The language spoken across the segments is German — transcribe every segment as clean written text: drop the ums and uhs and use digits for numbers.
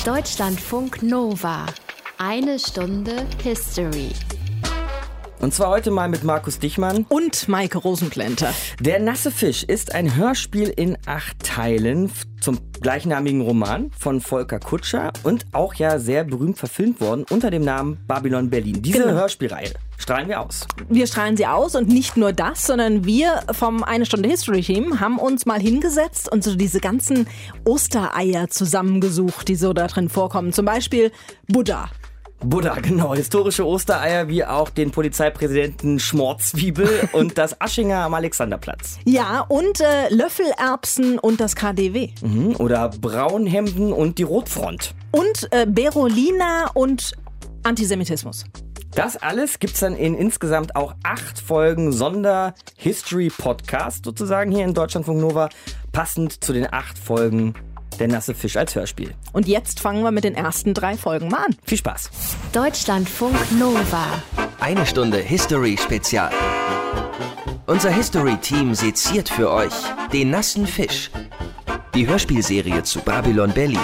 Deutschlandfunk Nova. Eine Stunde History. Und zwar heute mal mit Markus Dichmann und Maike Rosenplanter. Der nasse Fisch ist ein Hörspiel in 8 Teilen zum gleichnamigen Roman von Volker Kutscher und auch ja sehr berühmt verfilmt worden unter dem Namen Babylon Berlin. Diese Hörspielreihe strahlen wir aus. Wir strahlen sie aus und nicht nur das, sondern wir vom Eine Stunde History Team haben uns mal hingesetzt und so diese ganzen Ostereier zusammengesucht, die so da drin vorkommen. Zum Beispiel Buddha, genau. Historische Ostereier wie auch den Polizeipräsidenten Schmorzwiebel und das Aschinger am Alexanderplatz. Ja, und Löffelerbsen und das KDW. Oder Braunhemden und die Rotfront. Und Berolina und Antisemitismus. Das alles gibt's dann in insgesamt auch 8 Folgen Sonder-History-Podcast sozusagen hier in Deutschlandfunk Nova, passend zu den 8 Folgen Der nasse Fisch als Hörspiel. Und jetzt fangen wir mit den ersten 3 Folgen mal an. Viel Spaß. Deutschlandfunk Nova. Eine Stunde History Spezial. Unser History-Team seziert für euch den nassen Fisch. Die Hörspielserie zu Babylon Berlin.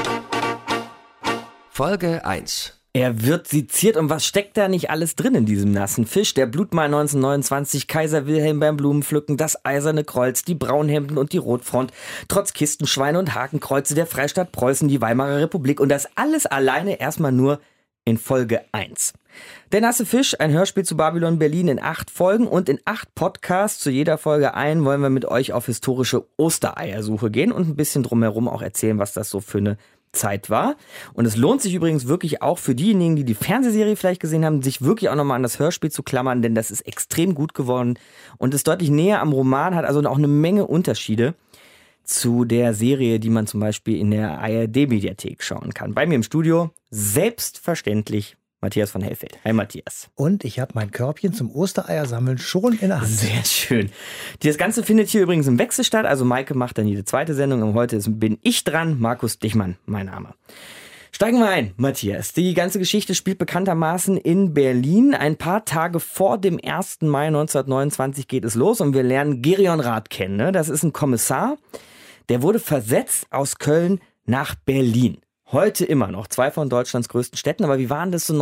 Folge 1. Er wird seziert und was steckt da nicht alles drin in diesem nassen Fisch? Der Blutmal 1929, Kaiser Wilhelm beim Blumenpflücken, das Eiserne Kreuz, die Braunhemden und die Rotfront, trotz Kistenschweine und Hakenkreuze, der Freistaat Preußen, die Weimarer Republik und das alles alleine erstmal nur in Folge 1. Der nasse Fisch, ein Hörspiel zu Babylon Berlin in 8 Folgen und in 8 Podcasts. Zu jeder Folge ein wollen wir mit euch auf historische Ostereiersuche gehen und ein bisschen drumherum auch erzählen, was das so für eine Zeit war. Und es lohnt sich übrigens wirklich auch für diejenigen, die die Fernsehserie vielleicht gesehen haben, sich wirklich auch nochmal an das Hörspiel zu klammern, denn das ist extrem gut geworden und ist deutlich näher am Roman, hat also auch eine Menge Unterschiede zu der Serie, die man zum Beispiel in der ARD-Mediathek schauen kann. Bei mir im Studio selbstverständlich Matthias von Hellfeld. Hi Matthias. Und ich habe mein Körbchen zum Ostereiersammeln schon in der Hand. Sehr schön. Das Ganze findet hier übrigens im Wechsel statt. Also Maike macht dann jede zweite Sendung und heute bin ich dran. Markus Dichmann, mein Name. Steigen wir ein, Matthias. Die ganze Geschichte spielt bekanntermaßen in Berlin. Ein paar Tage vor dem 1. Mai 1929 geht es los und wir lernen Gerion Rath kennen. Ne? Das ist ein Kommissar, der wurde versetzt aus Köln nach Berlin. Heute immer noch 2 von Deutschlands größten Städten. Aber wie war denn das so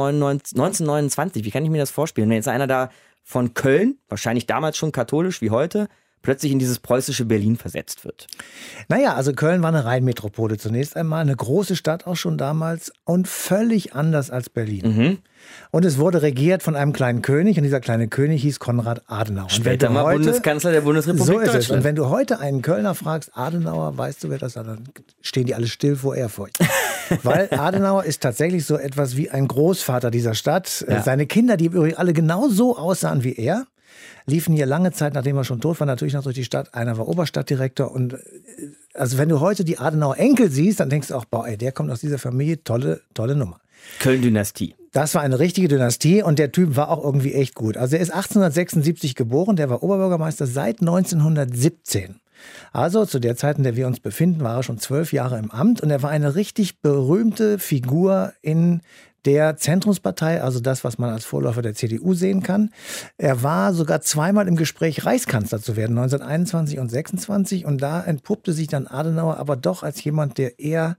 1929? Wie kann ich mir das vorstellen? Wenn jetzt einer da von Köln, wahrscheinlich damals schon katholisch wie heute, plötzlich in dieses preußische Berlin versetzt wird. Naja, also Köln war eine Rheinmetropole zunächst einmal, eine große Stadt auch schon damals und völlig anders als Berlin. Und es wurde regiert von einem kleinen König und dieser kleine König hieß Konrad Adenauer. Später mal Bundeskanzler der Bundesrepublik Deutschland. So ist es. Und wenn du heute einen Kölner fragst, Adenauer, weißt du, wer das ist, dann stehen die alle still vor Ehrfurcht. Weil Adenauer ist tatsächlich so etwas wie ein Großvater dieser Stadt. Ja. Seine Kinder, die übrigens alle genau so aussahen wie er, liefen hier lange Zeit, nachdem er schon tot war, natürlich noch durch die Stadt. Einer war Oberstadtdirektor. Und also wenn du heute die Adenauer Enkel siehst, dann denkst du auch, boah, ey, der kommt aus dieser Familie, tolle Nummer. Köln-Dynastie. Das war eine richtige Dynastie und der Typ war auch irgendwie echt gut. Also er ist 1876 geboren, der war Oberbürgermeister seit 1917. Also zu der Zeit, in der wir uns befinden, war er schon 12 Jahre im Amt und er war eine richtig berühmte Figur in der Zentrumspartei, also das, was man als Vorläufer der CDU sehen kann. Er war sogar 2-mal im Gespräch, Reichskanzler zu werden, 1921 und 26. Und da entpuppte sich dann Adenauer aber doch als jemand, der eher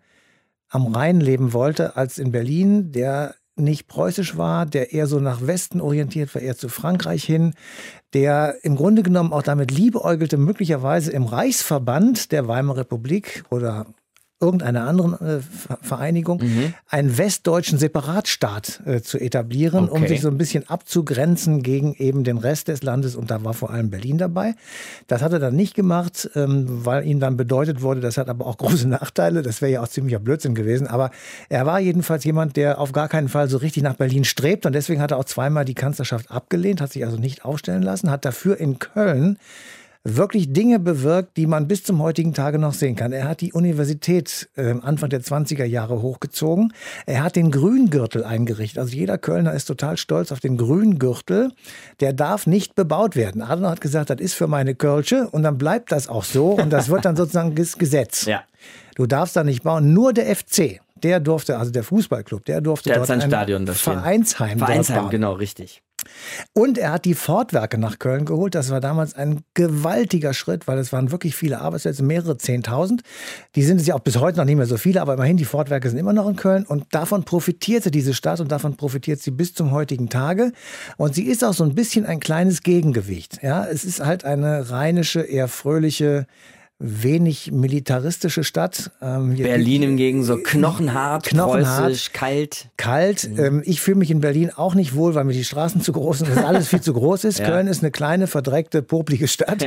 am Rhein leben wollte als in Berlin, der nicht preußisch war, der eher so nach Westen orientiert war, eher zu Frankreich hin, der im Grunde genommen auch damit liebäugelte, möglicherweise im Reichsverband der Weimarer Republik oder irgendeiner anderen Vereinigung, einen westdeutschen Separatstaat zu etablieren, um sich so ein bisschen abzugrenzen gegen eben den Rest des Landes. Und da war vor allem Berlin dabei. Das hat er dann nicht gemacht, weil ihm dann bedeutet wurde, das hat aber auch große Nachteile. Das wäre ja auch ziemlicher Blödsinn gewesen. Aber er war jedenfalls jemand, der auf gar keinen Fall so richtig nach Berlin strebt. Und deswegen hat er auch 2-mal die Kanzlerschaft abgelehnt, hat sich also nicht aufstellen lassen, hat dafür in Köln wirklich Dinge bewirkt, die man bis zum heutigen Tage noch sehen kann. Er hat die Universität Anfang der 20er Jahre hochgezogen. Er hat den Grüngürtel eingerichtet. Also jeder Kölner ist total stolz auf den Grüngürtel. Der darf nicht bebaut werden. Adenauer hat gesagt, das ist für meine Kölsche und dann bleibt das auch so und das wird dann sozusagen das Gesetz. Ja. Du darfst da nicht bauen. Nur der FC, der durfte, also der Fußballclub, der durfte dort ein Stadion, das Vereinsheim dort bauen. Vereinsheim, genau, richtig. Und er hat die Ford-Werke nach Köln geholt. Das war damals ein gewaltiger Schritt, weil es waren wirklich viele Arbeitsplätze, mehrere 10.000. Die sind es ja auch bis heute noch nicht mehr so viele, aber immerhin, die Ford-Werke sind immer noch in Köln. Und davon profitierte diese Stadt und davon profitiert sie bis zum heutigen Tage. Und sie ist auch so ein bisschen ein kleines Gegengewicht. Ja, es ist halt eine rheinische, eher fröhliche, wenig militaristische Stadt. Berlin hingegen so knochenhart, preußisch, kalt. Kalt. Ich fühle mich in Berlin auch nicht wohl, weil mir die Straßen zu groß sind, dass alles viel zu groß ist. Köln ist eine kleine, verdreckte, poplige Stadt.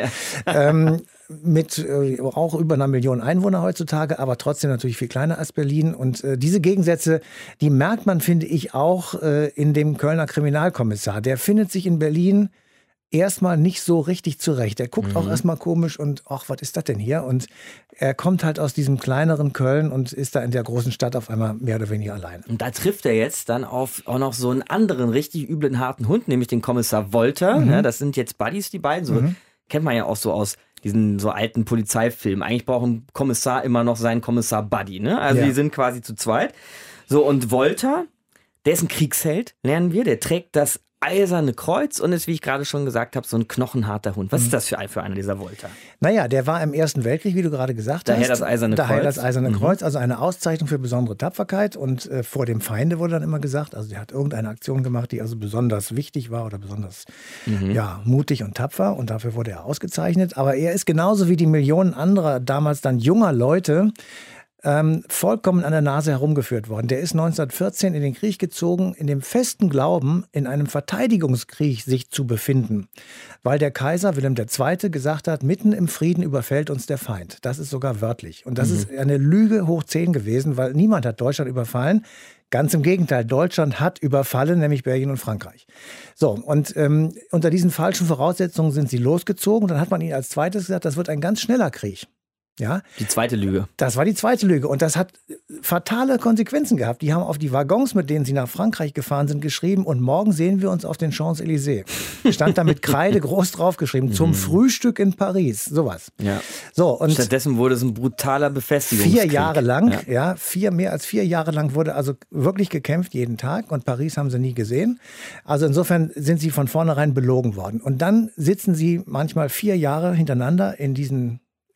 Mit auch über 1 Million Einwohner heutzutage, aber trotzdem natürlich viel kleiner als Berlin. Und diese Gegensätze, die merkt man, finde ich, auch in dem Kölner Kriminalkommissar. Der findet sich in Berlin erstmal nicht so richtig zurecht. Er guckt auch erstmal komisch und, ach, was ist das denn hier? Und er kommt halt aus diesem kleineren Köln und ist da in der großen Stadt auf einmal mehr oder weniger allein. Und da trifft er jetzt dann auf auch noch so einen anderen richtig üblen, harten Hund, nämlich den Kommissar Wolter. Ja, das sind jetzt Buddies, die beiden. So kennt man ja auch so aus diesen so alten Polizeifilmen. Eigentlich braucht ein Kommissar immer noch seinen Kommissar-Buddy. Ne? Also die sind quasi zu zweit. So, und Wolter, der ist ein Kriegsheld, lernen wir. Der trägt das Eiserne Kreuz und ist, wie ich gerade schon gesagt habe, so ein knochenharter Hund. Was ist das für einer, dieser Wolter? Naja, der war im Ersten Weltkrieg, wie du gerade gesagt hast. Daher das Eiserne Kreuz. Daher das Eiserne Kreuz, also eine Auszeichnung für besondere Tapferkeit. Und vor dem Feinde wurde dann immer gesagt, also der hat irgendeine Aktion gemacht, die also besonders wichtig war oder besonders mutig und tapfer. Und dafür wurde er ausgezeichnet. Aber er ist genauso wie die Millionen anderer damals dann junger Leute vollkommen an der Nase herumgeführt worden. Der ist 1914 in den Krieg gezogen, in dem festen Glauben, in einem Verteidigungskrieg sich zu befinden. Weil der Kaiser Wilhelm II. Gesagt hat, mitten im Frieden überfällt uns der Feind. Das ist sogar wörtlich. Und das ist eine Lüge hoch 10 gewesen, weil niemand hat Deutschland überfallen. Ganz im Gegenteil, Deutschland hat überfallen, nämlich Belgien und Frankreich. So, und unter diesen falschen Voraussetzungen sind sie losgezogen. Dann hat man ihnen als zweites gesagt, das wird ein ganz schneller Krieg. Ja? Die zweite Lüge. Das war die zweite Lüge. Und das hat fatale Konsequenzen gehabt. Die haben auf die Waggons, mit denen sie nach Frankreich gefahren sind, geschrieben, und morgen sehen wir uns auf den Champs-Élysées. Stand da mit Kreide groß draufgeschrieben, zum Frühstück in Paris. Sowas. Ja. So, und stattdessen wurde es ein brutaler Befestigungskrieg. 4 Jahre lang, mehr als 4 Jahre lang wurde also wirklich gekämpft, jeden Tag. Und Paris haben sie nie gesehen. Also insofern sind sie von vornherein belogen worden. Und dann sitzen sie manchmal 4 Jahre hintereinander in diesen,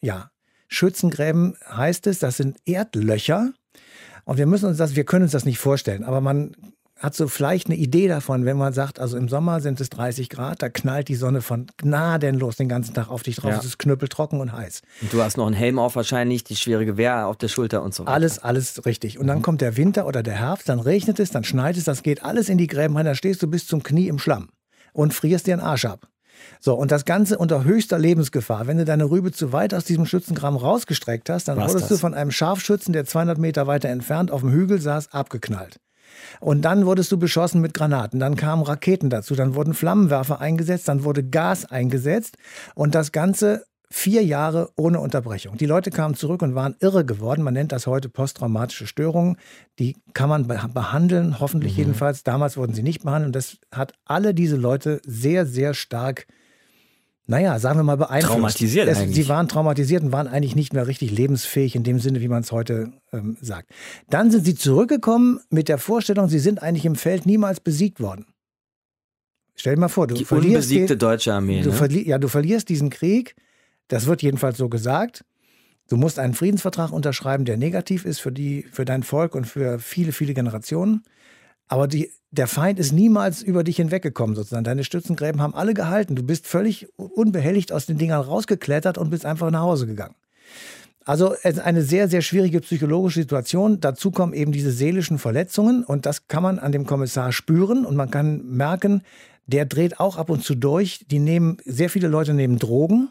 Schützengräben, heißt es, das sind Erdlöcher. Und wir können uns das nicht vorstellen. Aber man hat so vielleicht eine Idee davon, wenn man sagt, also im Sommer sind es 30 Grad, da knallt die Sonne von gnadenlos den ganzen Tag auf dich drauf. Es ist knüppeltrocken und heiß. Und du hast noch einen Helm auf wahrscheinlich, die schwere Gewehr auf der Schulter und so weiter. Alles richtig. Und dann kommt der Winter oder der Herbst, dann regnet es, dann schneit es, das geht alles in die Gräben rein, da stehst du bis zum Knie im Schlamm und frierst dir den Arsch ab. So, und das Ganze unter höchster Lebensgefahr. Wenn du deine Rübe zu weit aus diesem Schützengraben rausgestreckt hast, dann wurdest du von einem Scharfschützen, der 200 Meter weiter entfernt auf dem Hügel saß, abgeknallt. Und dann wurdest du beschossen mit Granaten. Dann kamen Raketen dazu, dann wurden Flammenwerfer eingesetzt, dann wurde Gas eingesetzt. Und das Ganze 4 Jahre ohne Unterbrechung. Die Leute kamen zurück und waren irre geworden. Man nennt das heute posttraumatische Störungen. Die kann man behandeln, hoffentlich jedenfalls. Damals wurden sie nicht behandelt. Und das hat alle diese Leute sehr, sehr stark, sagen wir mal, beeinflusst. Traumatisiert eigentlich. Sie waren traumatisiert und waren eigentlich nicht mehr richtig lebensfähig in dem Sinne, wie man es heute sagt. Dann sind sie zurückgekommen mit der Vorstellung, sie sind eigentlich im Feld niemals besiegt worden. Stell dir mal vor, die unbesiegte deutsche Armee. Du verlierst diesen Krieg. Das wird jedenfalls so gesagt. Du musst einen Friedensvertrag unterschreiben, der negativ ist für dein Volk und für viele, viele Generationen. Aber der Feind ist niemals über dich hinweggekommen sozusagen. Deine Stützengräben haben alle gehalten. Du bist völlig unbehelligt aus den Dingern rausgeklettert und bist einfach nach Hause gegangen. Also eine sehr, sehr schwierige psychologische Situation. Dazu kommen eben diese seelischen Verletzungen. Und das kann man an dem Kommissar spüren. Und man kann merken, der dreht auch ab und zu durch. Sehr viele Leute nehmen Drogen.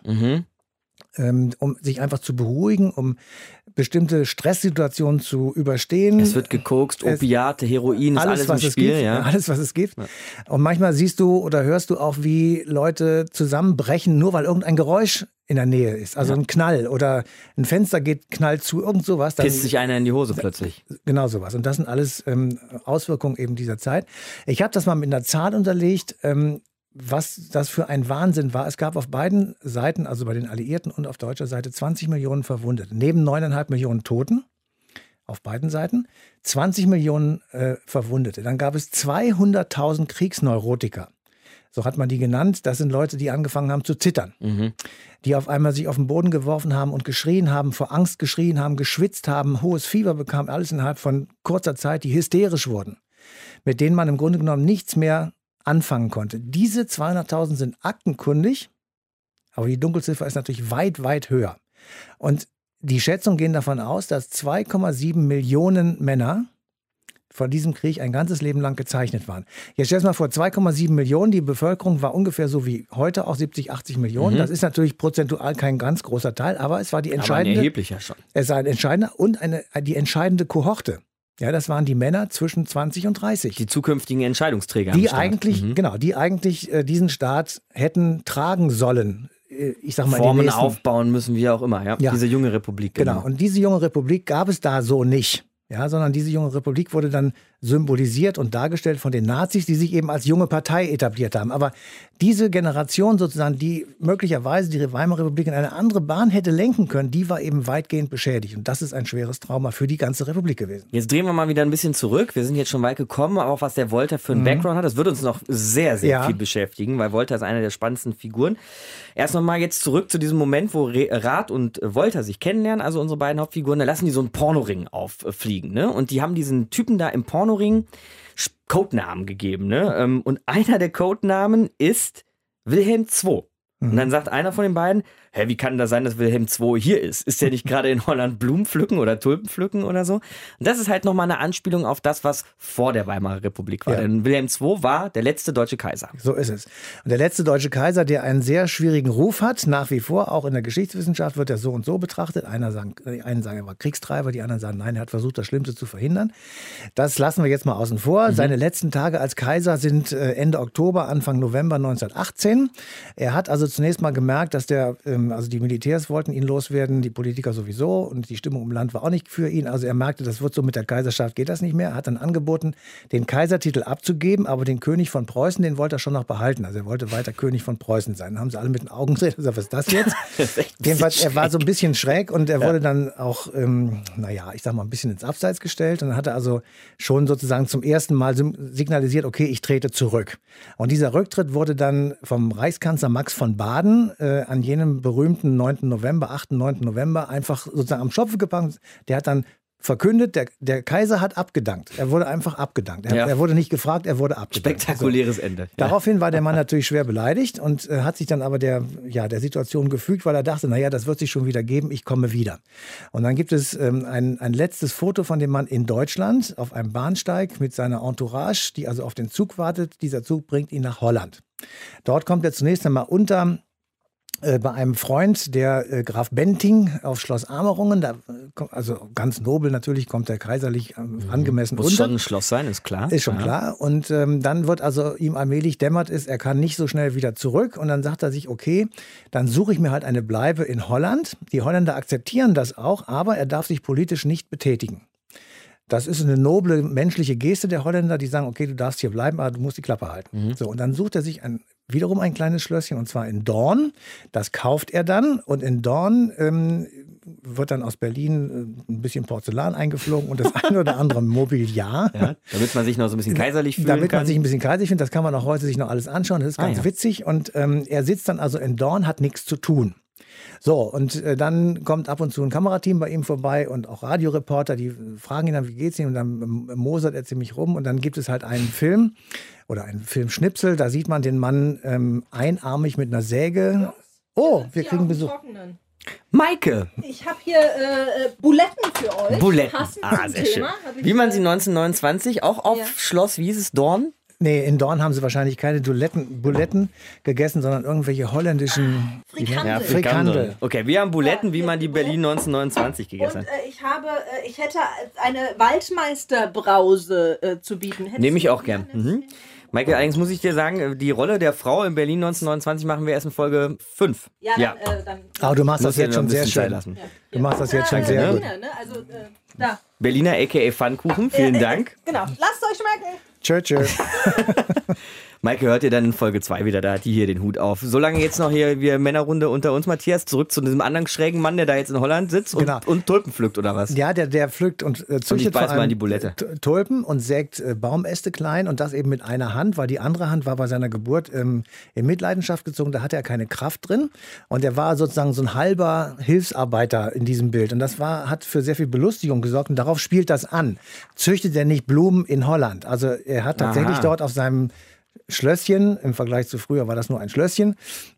Um sich einfach zu beruhigen, um bestimmte Stresssituationen zu überstehen. Es wird gekokst, Opiate, Heroin, alles im Spiel. Alles, was es gibt. Ja. Und manchmal siehst du oder hörst du auch, wie Leute zusammenbrechen, nur weil irgendein Geräusch in der Nähe ist. Also ein Knall oder ein Fenster knallt zu, irgend sowas. Pisst sich einer in die Hose plötzlich. Genau sowas. Und das sind alles Auswirkungen eben dieser Zeit. Ich habe das mal mit einer Zahl unterlegt, was das für ein Wahnsinn war. Es gab auf beiden Seiten, also bei den Alliierten und auf deutscher Seite, 20 Millionen Verwundete. Neben 9,5 Millionen Toten auf beiden Seiten, 20 Millionen Verwundete. Dann gab es 200.000 Kriegsneurotiker. So hat man die genannt. Das sind Leute, die angefangen haben zu zittern. Die auf einmal sich auf den Boden geworfen haben und geschrien haben, vor Angst geschrien haben, geschwitzt haben, hohes Fieber bekamen, alles innerhalb von kurzer Zeit, die hysterisch wurden, mit denen man im Grunde genommen nichts mehr anfangen konnte. Diese 200.000 sind aktenkundig, aber die Dunkelziffer ist natürlich weit, weit höher. Und die Schätzungen gehen davon aus, dass 2,7 Millionen Männer von diesem Krieg ein ganzes Leben lang gezeichnet waren. Jetzt stell dir mal vor, 2,7 Millionen, die Bevölkerung war ungefähr so wie heute, auch 70, 80 Millionen. Das ist natürlich prozentual kein ganz großer Teil, aber es war die entscheidende. Aber ein erheblicher schon. Es war ein entscheidender und die entscheidende Kohorte. Ja, das waren die Männer zwischen 20 und 30. Die zukünftigen Entscheidungsträger die eigentlich, genau, die eigentlich diesen Staat hätten tragen sollen. Ich sag mal, Formen aufbauen müssen, wie auch immer. Ja? Diese junge Republik. Genau, und diese junge Republik gab es da so nicht. Ja, sondern diese junge Republik wurde dann symbolisiert und dargestellt von den Nazis, die sich eben als junge Partei etabliert haben. Aber diese Generation sozusagen, die möglicherweise die Weimarer Republik in eine andere Bahn hätte lenken können, die war eben weitgehend beschädigt. Und das ist ein schweres Trauma für die ganze Republik gewesen. Jetzt drehen wir mal wieder ein bisschen zurück. Wir sind jetzt schon weit gekommen, aber auch was der Wolter für einen Background hat, das wird uns noch sehr, sehr viel beschäftigen, weil Wolter ist eine der spannendsten Figuren. Erst noch mal jetzt zurück zu diesem Moment, wo Rath und Wolter sich kennenlernen, also unsere beiden Hauptfiguren, da lassen die so einen Pornoring auffliegen. Ne? Und die haben diesen Typen da im Pornoring Codenamen gegeben. Ne? Und einer der Codenamen ist Wilhelm II. Und dann sagt einer von den beiden, hä, wie kann das sein, dass Wilhelm II hier ist? Ist der nicht gerade in Holland Blumen pflücken oder Tulpen pflücken oder so? Und das ist halt nochmal eine Anspielung auf das, was vor der Weimarer Republik war. Ja. Denn Wilhelm II war der letzte deutsche Kaiser. So ist es. Und der letzte deutsche Kaiser, der einen sehr schwierigen Ruf hat, nach wie vor, auch in der Geschichtswissenschaft wird er so und so betrachtet. Die einen sagen, er war Kriegstreiber, die anderen sagen, nein, er hat versucht, das Schlimmste zu verhindern. Das lassen wir jetzt mal außen vor. Seine letzten Tage als Kaiser sind Ende Oktober, Anfang November 1918. Er hat also zunächst mal gemerkt, dass also die Militärs wollten ihn loswerden, die Politiker sowieso und die Stimmung im Land war auch nicht für ihn. Also er merkte, das wird so mit der Kaiserschaft, geht das nicht mehr. Er hat dann angeboten, den Kaisertitel abzugeben, aber den König von Preußen, den wollte er schon noch behalten. Also er wollte weiter König von Preußen sein. Dann haben sie alle mit den Augen gedreht. Was ist das jetzt? Jedenfalls, er war so ein bisschen schräg und er wurde dann auch, ich sag mal, ein bisschen ins Abseits gestellt. Und dann hat er also schon sozusagen zum ersten Mal signalisiert, okay, ich trete zurück. Und dieser Rücktritt wurde dann vom Reichskanzler Max von Baden an jenem berühmten 9. November, 8. 9. November einfach sozusagen am Schopfe gepackt. Der hat dann verkündet, der Kaiser hat abgedankt. Er wurde einfach abgedankt. Er wurde nicht gefragt, er wurde abgedankt. Spektakuläres Ende. Daraufhin war der Mann natürlich schwer beleidigt und hat sich dann aber der Situation gefügt, weil er dachte, das wird sich schon wieder geben, ich komme wieder. Und dann gibt es ein letztes Foto von dem Mann in Deutschland auf einem Bahnsteig mit seiner Entourage, die also auf den Zug wartet. Dieser Zug bringt ihn nach Holland. Dort kommt er zunächst einmal unter bei einem Freund, der Graf Benting auf Schloss Amerungen, also ganz nobel natürlich, kommt er kaiserlich angemessen Muss unter. Schon ein Schloss sein, ist klar. Ist schon klar. Und dann wird also ihm allmählich dämmert ist, er kann nicht so schnell wieder zurück. Und dann sagt er sich, okay, dann suche ich mir halt eine Bleibe in Holland. Die Holländer akzeptieren das auch, aber er darf sich politisch nicht betätigen. Das ist eine noble menschliche Geste der Holländer, die sagen, okay, du darfst hier bleiben, aber du musst die Klappe halten. So, und dann sucht er sich wiederum ein kleines Schlösschen, und zwar in Dorn. Das kauft er dann und in Dorn wird dann aus Berlin ein bisschen Porzellan eingeflogen und das eine oder andere Mobiliar. Ja, damit man sich noch so ein bisschen kaiserlich fühlen Damit kann. man sich ein bisschen kaiserlich fühlt, das kann man auch heute sich noch alles anschauen, das ist ganz witzig. Und er sitzt dann also in Dorn, hat nichts zu tun. So, und dann kommt ab und zu ein Kamerateam bei ihm vorbei und auch Radioreporter, die fragen ihn dann, wie geht's ihm? Und dann mosert er ziemlich rum und dann gibt es halt einen Film oder einen Filmschnipsel, da sieht man den Mann einarmig mit einer Säge. Oh, wir kriegen Besuch. Maike! Ich habe hier Buletten für euch. Buletten, Passend sehr zum schön. Thema. Wie man sie 1929 auch auf Schloss, wie hieß es, Dorn? Nee, in Dorn haben sie wahrscheinlich keine Buletten gegessen, sondern irgendwelche holländischen Frikandel. Okay, wir haben Buletten, wie man die Berlin 1929 gegessen hat. Und ich hätte eine Waldmeisterbrause zu bieten. Nehme ich auch gern. Maike, allerdings muss ich dir sagen, die Rolle der Frau in Berlin 1929 machen wir erst in Folge 5. Dann Aber du machst das jetzt schon sehr schön. Lassen. Du machst das jetzt schon sehr gut. Da. Berliner a.k.a. Pfannkuchen, vielen Dank. Genau, lasst euch schmecken. Tschö, tschö. Maike hört ihr dann in Folge 2 wieder, da hat die hier den Hut auf. Solange jetzt noch hier wir Männerrunde unter uns, Matthias, zurück zu diesem anderen schrägen Mann, der da jetzt in Holland sitzt und Tulpen pflückt, oder was? Ja, der pflückt und züchtet vor allem die Bulette. Tulpen und sägt Baumäste klein und das eben mit einer Hand, weil die andere Hand war bei seiner Geburt in Mitleidenschaft gezogen, da hatte er keine Kraft drin und er war sozusagen so ein halber Hilfsarbeiter in diesem Bild und das hat für sehr viel Belustigung gesorgt und darauf spielt das an. Züchtet er nicht Blumen in Holland? Also er hat tatsächlich dort auf seinem Schlösschen, im Vergleich zu früher war das nur ein Schlösschen,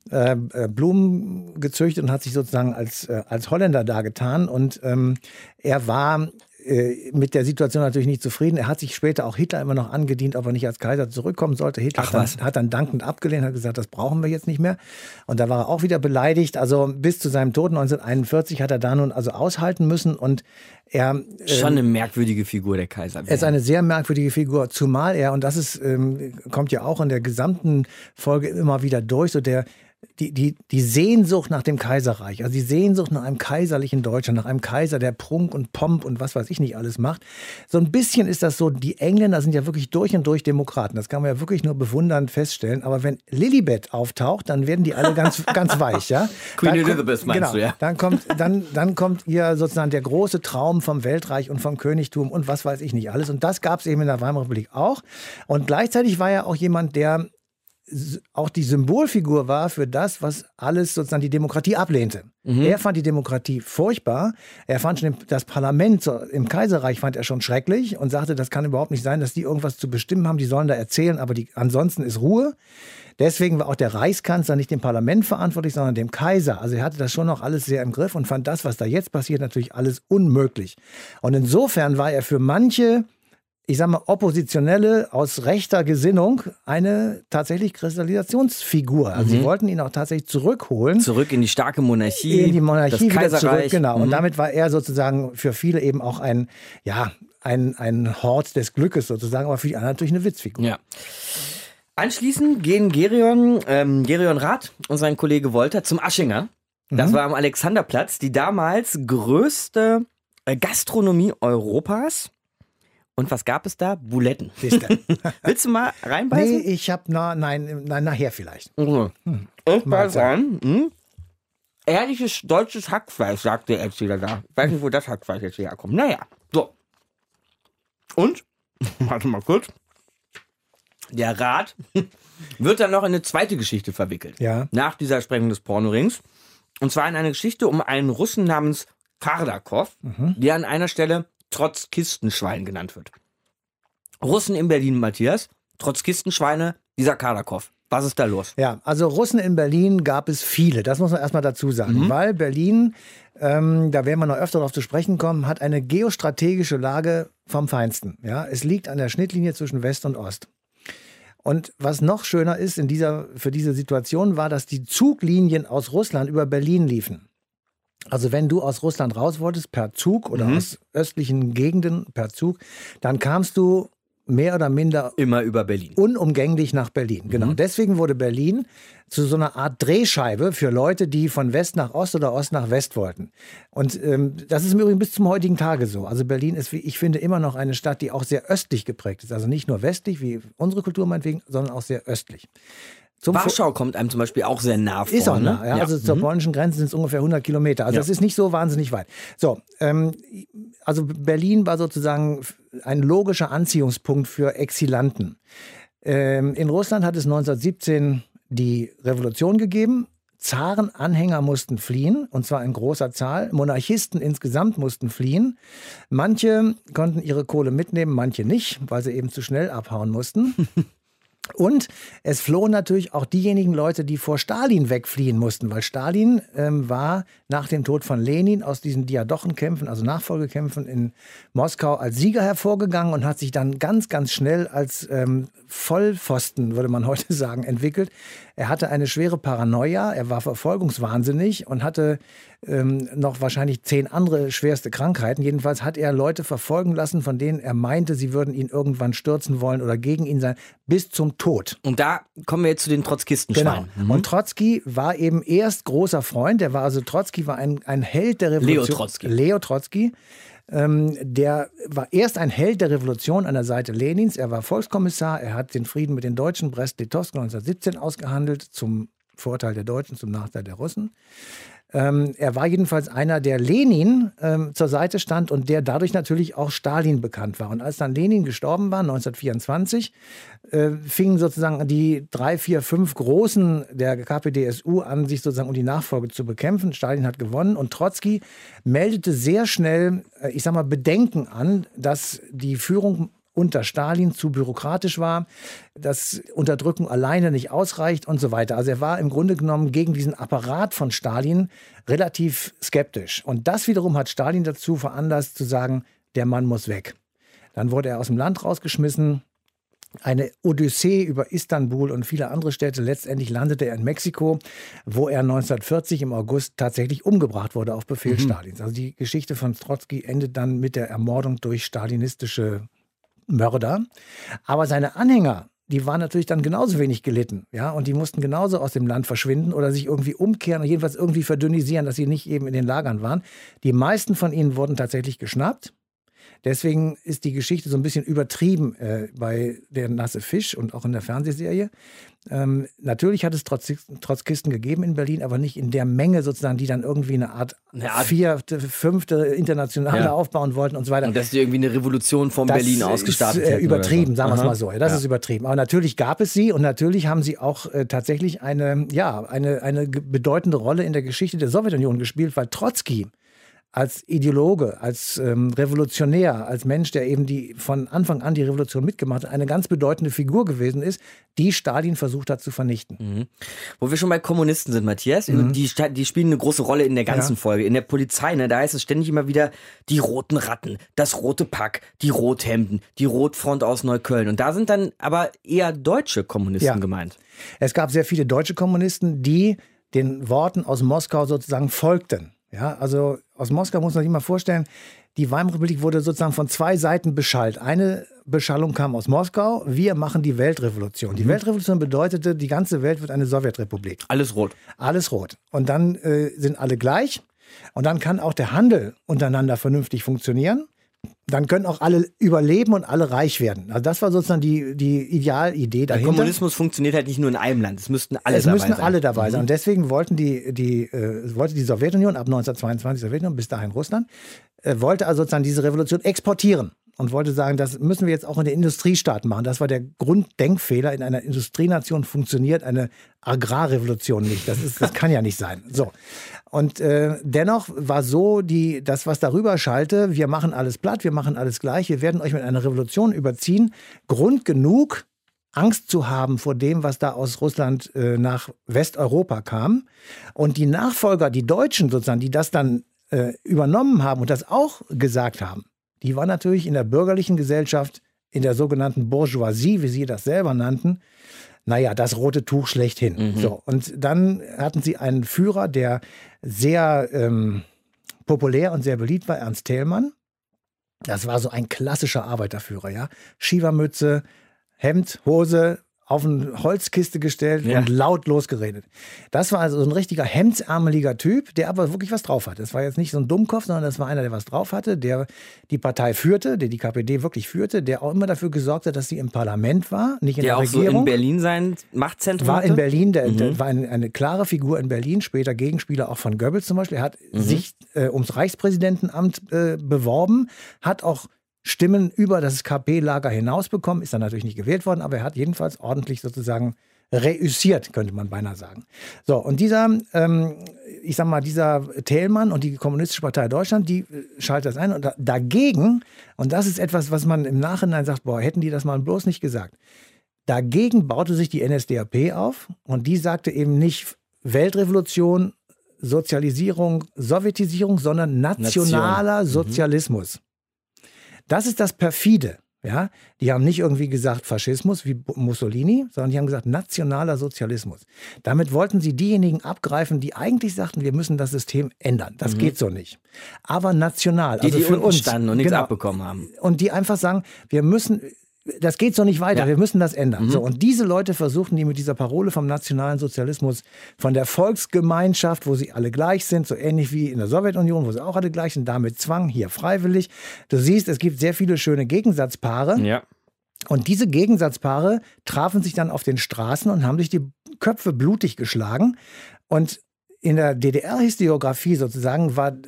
Blumen gezüchtet und hat sich sozusagen als Holländer dargetan und er war mit der Situation natürlich nicht zufrieden. Er hat sich später auch Hitler immer noch angedient, ob er nicht als Kaiser zurückkommen sollte. Hitler hat dann dankend abgelehnt, hat gesagt, das brauchen wir jetzt nicht mehr. Und da war er auch wieder beleidigt. Also bis zu seinem Tod 1941 hat er da nun also aushalten müssen. Und er schon eine merkwürdige Figur, der Kaiser. Er ist eine sehr merkwürdige Figur, zumal er, und das ist, kommt ja auch in der gesamten Folge immer wieder durch, so die Sehnsucht nach dem Kaiserreich, also die Sehnsucht nach einem kaiserlichen Deutschland, nach einem Kaiser, der Prunk und Pomp und was weiß ich nicht alles macht. So ein bisschen ist das so, die Engländer sind ja wirklich durch und durch Demokraten. Das kann man ja wirklich nur bewundernd feststellen. Aber wenn Lilibet auftaucht, dann werden die alle ganz weich. Ja? Queen Elizabeth meinst du, ja? Dann kommt ihr sozusagen der große Traum vom Weltreich und vom Königtum und was weiß ich nicht alles. Und das gab es eben in der Weimarer Republik auch. Und gleichzeitig war er auch jemand, der auch die Symbolfigur war für das, was alles sozusagen die Demokratie ablehnte. Er fand die Demokratie furchtbar. Er fand schon das Parlament im Kaiserreich fand er schon schrecklich und sagte, das kann überhaupt nicht sein, dass die irgendwas zu bestimmen haben. Die sollen da erzählen, aber ansonsten ist Ruhe. Deswegen war auch der Reichskanzler nicht dem Parlament verantwortlich, sondern dem Kaiser. Also er hatte das schon noch alles sehr im Griff und fand das, was da jetzt passiert, natürlich alles unmöglich. Und insofern war er für manche, ich sag mal, Oppositionelle aus rechter Gesinnung eine tatsächlich Kristallisationsfigur. Also sie wollten ihn auch tatsächlich zurückholen. Zurück in die starke Monarchie. In die Monarchie, das Kaiserreich. Zurück, genau. Und damit war er sozusagen für viele eben auch ein Hort des Glückes sozusagen, aber für die anderen natürlich eine Witzfigur. Ja. Anschließend gehen Gerion Rath und sein Kollege Wolter zum Aschinger. Das war am Alexanderplatz, die damals größte Gastronomie Europas. Und was gab es da? Buletten. Willst du mal reinbeißen? Nee, nein, nachher vielleicht. Ich beiß an. Ehrliches deutsches Hackfleisch, sagt der Erzähler da. Ich weiß nicht, wo das Hackfleisch jetzt herkommt. Naja, so. Und, warte mal kurz. Der Rat wird dann noch in eine zweite Geschichte verwickelt. Ja. Nach dieser Sprengung des Pornorings. Und zwar in eine Geschichte um einen Russen namens Kardakov, der an einer Stelle Trotzkistenschwein genannt wird. Russen in Berlin, Matthias, Trotzkistenschweine, dieser Kardakov. Was ist da los? Ja, also Russen in Berlin gab es viele, das muss man erstmal dazu sagen, weil Berlin, da werden wir noch öfter darauf zu sprechen kommen, hat eine geostrategische Lage vom Feinsten. Ja? Es liegt an der Schnittlinie zwischen West und Ost. Und was noch schöner ist für diese Situation war, dass die Zuglinien aus Russland über Berlin liefen. Also wenn du aus Russland raus wolltest per Zug oder aus östlichen Gegenden per Zug, dann kamst du mehr oder minder immer über Berlin. Unumgänglich nach Berlin. Genau. Deswegen wurde Berlin zu so einer Art Drehscheibe für Leute, die von West nach Ost oder Ost nach West wollten. Und das ist im Übrigen bis zum heutigen Tage so. Also Berlin ist, wie ich finde, immer noch eine Stadt, die auch sehr östlich geprägt ist. Also nicht nur westlich, wie unsere Kultur meinetwegen, sondern auch sehr östlich. Warschau kommt einem zum Beispiel auch sehr nah vor. Ist auch nah, ja. Also zur polnischen Grenze sind es ungefähr 100 Kilometer. Also es ist nicht so wahnsinnig weit. So, also Berlin war sozusagen ein logischer Anziehungspunkt für Exilanten. In Russland hat es 1917 die Revolution gegeben. Zarenanhänger mussten fliehen, und zwar in großer Zahl. Monarchisten insgesamt mussten fliehen. Manche konnten ihre Kohle mitnehmen, manche nicht, weil sie eben zu schnell abhauen mussten. Und es flohen natürlich auch diejenigen Leute, die vor Stalin wegfliehen mussten, weil Stalin war nach dem Tod von Lenin aus diesen Diadochenkämpfen, also Nachfolgekämpfen in Moskau, als Sieger hervorgegangen und hat sich dann ganz, ganz schnell als Vollpfosten, würde man heute sagen, entwickelt. Er hatte eine schwere Paranoia, er war verfolgungswahnsinnig und hatte noch wahrscheinlich 10 andere schwerste Krankheiten. Jedenfalls hat er Leute verfolgen lassen, von denen er meinte, sie würden ihn irgendwann stürzen wollen oder gegen ihn sein, bis zum Tod. Und da kommen wir jetzt zu den Trotzkistenschweinen. Genau. Und Trotzki war eben erst großer Freund, Trotzki war ein Held der Revolution. Leo Trotzki. Der war erst ein Held der Revolution an der Seite Lenins. Er war Volkskommissar. Er hat den Frieden mit den Deutschen Brest-Litovsk 1917 ausgehandelt, zum Vorteil der Deutschen, zum Nachteil der Russen. Er war jedenfalls einer, der Lenin zur Seite stand und der dadurch natürlich auch Stalin bekannt war. Und als dann Lenin gestorben war, 1924, fingen sozusagen die 3, 4, 5 Großen der KPdSU an, sich sozusagen um die Nachfolge zu bekämpfen. Stalin hat gewonnen und Trotzki meldete sehr schnell, Bedenken an, dass die Führung unter Stalin zu bürokratisch war, dass Unterdrückung alleine nicht ausreicht und so weiter. Also er war im Grunde genommen gegen diesen Apparat von Stalin relativ skeptisch. Und das wiederum hat Stalin dazu veranlasst zu sagen, der Mann muss weg. Dann wurde er aus dem Land rausgeschmissen. Eine Odyssee über Istanbul und viele andere Städte. Letztendlich landete er in Mexiko, wo er 1940 im August tatsächlich umgebracht wurde auf Befehl Stalins. Also die Geschichte von Trotzki endet dann mit der Ermordung durch stalinistische Mörder. Aber seine Anhänger, die waren natürlich dann genauso wenig gelitten. Ja? Und die mussten genauso aus dem Land verschwinden oder sich irgendwie umkehren und jedenfalls irgendwie verdünnisieren, dass sie nicht eben in den Lagern waren. Die meisten von ihnen wurden tatsächlich geschnappt. Deswegen ist die Geschichte so ein bisschen übertrieben bei der Nasse Fisch und auch in der Fernsehserie. Natürlich hat es Trotzkisten gegeben in Berlin, aber nicht in der Menge sozusagen, die dann irgendwie eine Art 4., 5. Internationale aufbauen wollten und so weiter. Und dass die irgendwie eine Revolution von Berlin ausgestartet hätten. Übertrieben, sagen wir es mal so. Ja, das ist übertrieben. Aber natürlich gab es sie und natürlich haben sie auch tatsächlich eine bedeutende Rolle in der Geschichte der Sowjetunion gespielt, weil Trotzki als Ideologe, als Revolutionär, als Mensch, der eben von Anfang an die Revolution mitgemacht hat, eine ganz bedeutende Figur gewesen ist, die Stalin versucht hat zu vernichten. Mhm. Wo wir schon bei Kommunisten sind, Matthias, die spielen eine große Rolle in der ganzen Folge. In der Polizei, da heißt es ständig immer wieder die roten Ratten, das rote Pack, die Rothemden, die Rotfront aus Neukölln. Und da sind dann aber eher deutsche Kommunisten gemeint. Es gab sehr viele deutsche Kommunisten, die den Worten aus Moskau sozusagen folgten. Ja, also aus Moskau muss man sich mal vorstellen, die Weimarer Republik wurde sozusagen von 2 Seiten beschallt. Eine Beschallung kam aus Moskau, wir machen die Weltrevolution. Die Weltrevolution bedeutete, die ganze Welt wird eine Sowjetrepublik. Alles rot. Alles rot. Und dann sind alle gleich und dann kann auch der Handel untereinander vernünftig funktionieren. Dann können auch alle überleben und alle reich werden. Also das war sozusagen die Idealidee dahinter. Der Kommunismus funktioniert halt nicht nur in einem Land. Es müssten alle dabei sein. Und deswegen wollten wollte die Sowjetunion, ab 1922 Sowjetunion, bis dahin Russland, wollte also sozusagen diese Revolution exportieren. Und wollte sagen, das müssen wir jetzt auch in den Industriestaaten machen. Das war der Grunddenkfehler. In einer Industrienation funktioniert eine Agrarrevolution nicht. Das kann ja nicht sein. So. Und dennoch war so das, was darüber schallte, wir machen alles platt, wir machen alles gleich, wir werden euch mit einer Revolution überziehen. Grund genug, Angst zu haben vor dem, was da aus Russland nach Westeuropa kam. Und die Nachfolger, die Deutschen sozusagen, die das dann übernommen haben und das auch gesagt haben, die war natürlich in der bürgerlichen Gesellschaft, in der sogenannten Bourgeoisie, wie sie das selber nannten, das rote Tuch schlechthin. So, und dann hatten sie einen Führer, der sehr populär und sehr beliebt war, Ernst Thälmann. Das war so ein klassischer Arbeiterführer, ja. Schiebermütze, Hemd, Hose, auf eine Holzkiste gestellt und laut losgeredet. Das war also so ein richtiger hemdsärmeliger Typ, der aber wirklich was drauf hatte. Das war jetzt nicht so ein Dummkopf, sondern das war einer, der was drauf hatte, der die Partei führte, der die KPD wirklich führte, der auch immer dafür gesorgt hat, dass sie im Parlament war, nicht in der Regierung. Der auch so in Berlin sein Machtzentrum war hatte? In Berlin, der war eine klare Figur in Berlin, später Gegenspieler auch von Goebbels zum Beispiel. Er hat sich ums Reichspräsidentenamt beworben, hat auch Stimmen über das KP-Lager hinaus bekommen, ist dann natürlich nicht gewählt worden, aber er hat jedenfalls ordentlich sozusagen reüssiert, könnte man beinahe sagen. So, und dieser Thälmann und die Kommunistische Partei Deutschland, die schaltet das ein und dagegen, und das ist etwas, was man im Nachhinein sagt, hätten die das mal bloß nicht gesagt. Dagegen baute sich die NSDAP auf und die sagte eben nicht Weltrevolution, Sozialisierung, Sowjetisierung, sondern nationaler Sozialismus. Das ist das Perfide. Ja? Die haben nicht irgendwie gesagt Faschismus wie Mussolini, sondern die haben gesagt nationaler Sozialismus. Damit wollten sie diejenigen abgreifen, die eigentlich sagten, wir müssen das System ändern. Das geht so nicht. Aber national. Die für unten uns standen und nichts abbekommen haben. Und die einfach sagen, wir müssen das geht so nicht weiter, Ja. wir müssen das ändern. So, und diese Leute versuchten die mit dieser Parole vom nationalen Sozialismus, von der Volksgemeinschaft, wo sie alle gleich sind, so ähnlich wie in der Sowjetunion, wo sie auch alle gleich sind, damit Zwang, hier freiwillig. Du siehst, es gibt sehr viele schöne Gegensatzpaare. Ja. Und diese Gegensatzpaare trafen sich dann auf den Straßen und haben sich die Köpfe blutig geschlagen. Und in der DDR-Historiografie sozusagen war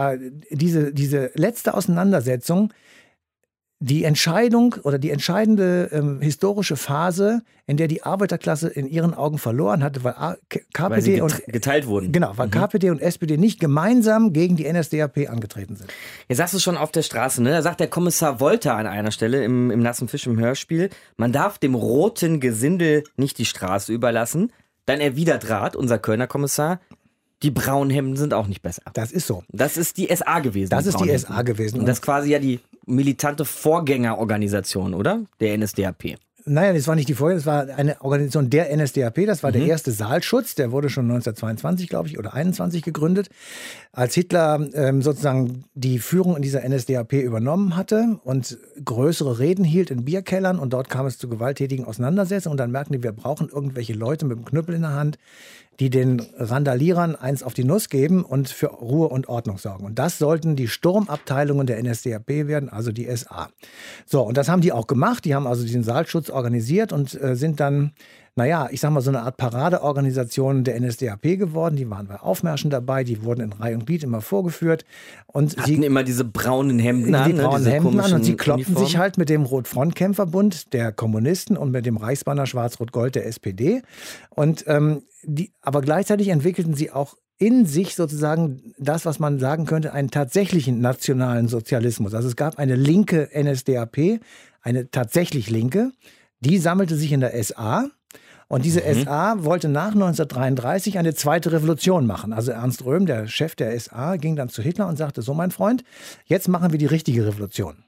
diese letzte Auseinandersetzung die Entscheidung oder die entscheidende historische Phase, in der die Arbeiterklasse in ihren Augen verloren hatte, weil Weil sie KPD und geteilt wurden. Genau, weil KPD und SPD nicht gemeinsam gegen die NSDAP angetreten sind. Jetzt sagst du schon auf der Straße, ne? Da sagt der Kommissar Wolter an einer Stelle im Nassen Fisch im Hörspiel, man darf dem roten Gesindel nicht die Straße überlassen. Dann erwidert Rath, unser Kölner Kommissar, die braunen Hemden sind auch nicht besser. Das ist so. Das ist die SA gewesen. Das ist die braunen SA Hemden. gewesen. Und das ist quasi ja die militante Vorgängerorganisation, oder? Der NSDAP. Naja, das war nicht die Folge, das war eine Organisation der NSDAP, das war der erste Saalschutz, der wurde schon 1922, glaube ich, oder 21 gegründet, als Hitler sozusagen die Führung in dieser NSDAP übernommen hatte und größere Reden hielt in Bierkellern und dort kam es zu gewalttätigen Auseinandersetzungen und dann merkten die, wir brauchen irgendwelche Leute mit dem Knüppel in der Hand, die den Randalierern eins auf die Nuss geben und für Ruhe und Ordnung sorgen. Und das sollten die Sturmabteilungen der NSDAP werden, also die SA. So, und das haben die auch gemacht. Die haben also diesen Saalschutz organisiert und sind dann, naja, ich sag mal, so eine Art Paradeorganisation der NSDAP geworden. Die waren bei Aufmärschen dabei, die wurden in Reihe und Glied immer vorgeführt. Und Hatten immer diese braunen Hemden an. die braunen diese Hemden an und sie komischen kloppten sich Uniformen. halt mit dem Rot-Front-Kämpferbund der Kommunisten und mit dem Reichsbanner Schwarz-Rot-Gold der SPD. Und aber gleichzeitig entwickelten sie auch in sich sozusagen das, was man sagen könnte, einen tatsächlichen nationalen Sozialismus. Also es gab eine linke NSDAP, eine tatsächlich linke, die sammelte sich in der SA. Und diese SA wollte nach 1933 eine zweite Revolution machen. Also Ernst Röhm, der Chef der SA, ging dann zu Hitler und sagte, so mein Freund, jetzt machen wir die richtige Revolution.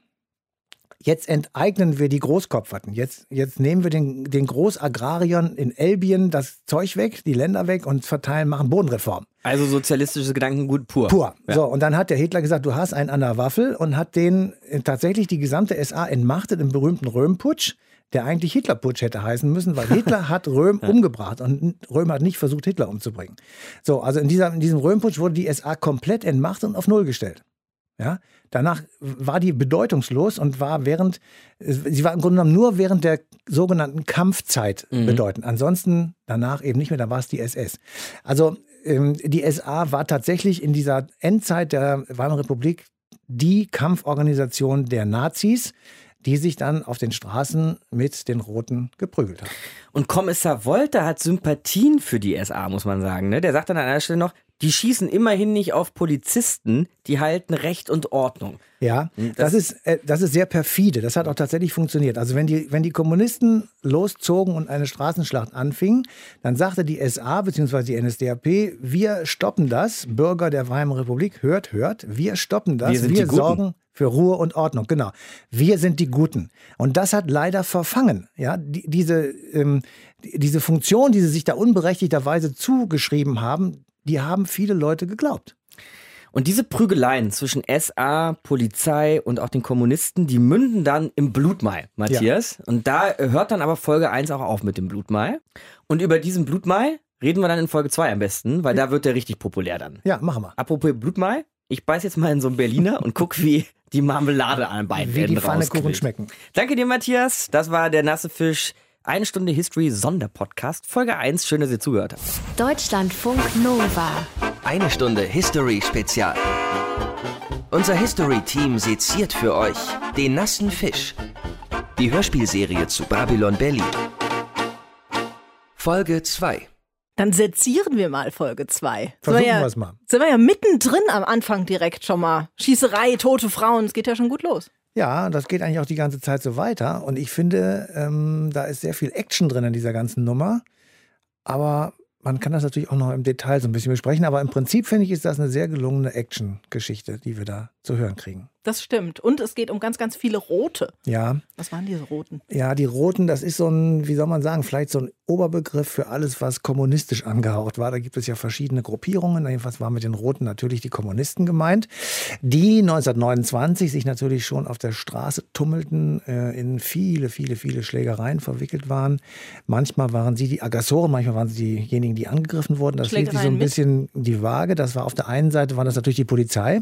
Jetzt enteignen wir die Großkopferten. Jetzt nehmen wir den Großagrariern in Elbien das Zeug weg, die Länder weg und verteilen, machen Bodenreform. Also sozialistisches Gedankengut pur. Pur. Ja. So, und dann hat der Hitler gesagt, du hast einen an der Waffel und hat den tatsächlich die gesamte SA entmachtet im berühmten Röhm-Putsch, der eigentlich Hitler-Putsch hätte heißen müssen, weil Hitler hat Röhm umgebracht und Röhm hat nicht versucht, Hitler umzubringen. So, also in diesem Röhm-Putsch wurde die SA komplett entmachtet und auf Null gestellt. Ja, danach war die bedeutungslos und sie war im Grunde genommen nur während der sogenannten Kampfzeit bedeutend. Ansonsten danach eben nicht mehr, da war es die SS. Also die SA war tatsächlich in dieser Endzeit der Weimarer Republik die Kampforganisation der Nazis, die sich dann auf den Straßen mit den Roten geprügelt haben. Und Kommissar Wolter hat Sympathien für die SA, muss man sagen. Ne? Der sagt dann an einer Stelle noch, die schießen immerhin nicht auf Polizisten, die halten Recht und Ordnung. Ja, das ist sehr perfide. Das hat auch tatsächlich funktioniert. Also wenn die Kommunisten loszogen und eine Straßenschlacht anfingen, dann sagte die SA bzw. die NSDAP, wir stoppen das, Bürger der Weimarer Republik, hört, wir stoppen das, Wir sind die Guten. sorgen für Ruhe und Ordnung, genau. Wir sind die Guten. Und das hat leider verfangen. Ja, diese Funktion, die sie sich da unberechtigterweise zugeschrieben haben, die haben viele Leute geglaubt. Und diese Prügeleien zwischen SA, Polizei und auch den Kommunisten, die münden dann im Blutmai, Matthias. Ja. Und da hört dann aber Folge 1 auch auf mit dem Blutmai. Und über diesen Blutmai reden wir dann in Folge 2 am besten, weil da wird der richtig populär dann. Ja, machen wir. Apropos Blutmai, ich beiß jetzt mal in so einen Berliner und guck, wie die Marmelade an beiden Wie die Enden Pfannekuchen rausquillt. schmecken. Danke dir, Matthias. Das war der Nasse Fisch. 1 Stunde History Sonderpodcast. Folge 1. Schön, dass ihr zugehört habt. Deutschlandfunk Nova. 1 Stunde History Spezial. Unser History-Team seziert für euch den Nassen Fisch. Die Hörspielserie zu Babylon Berlin. Folge 2. Dann sezieren wir mal Folge 2. Versuchen wir es mal. Sind wir ja mittendrin am Anfang direkt schon mal. Schießerei, tote Frauen, es geht ja schon gut los. Ja, das geht eigentlich auch die ganze Zeit so weiter. Und ich finde, da ist sehr viel Action drin in dieser ganzen Nummer. Aber man kann das natürlich auch noch im Detail so ein bisschen besprechen. Aber im Prinzip finde ich, ist das eine sehr gelungene Action-Geschichte, die wir da zu hören kriegen. Das stimmt. Und es geht um ganz, ganz viele Rote. Ja. Was waren diese Roten? Ja, die Roten, das ist so ein, wie soll man sagen, vielleicht so ein Oberbegriff für alles, was kommunistisch angehaucht war. Da gibt es ja verschiedene Gruppierungen. Jedenfalls waren mit den Roten natürlich die Kommunisten gemeint, die 1929 sich natürlich schon auf der Straße tummelten, in viele Schlägereien verwickelt waren. Manchmal waren sie die Aggressoren, manchmal waren sie diejenigen, die angegriffen wurden. Das hielt sich so ein bisschen die Waage. Das war auf der einen Seite waren das natürlich die Polizei,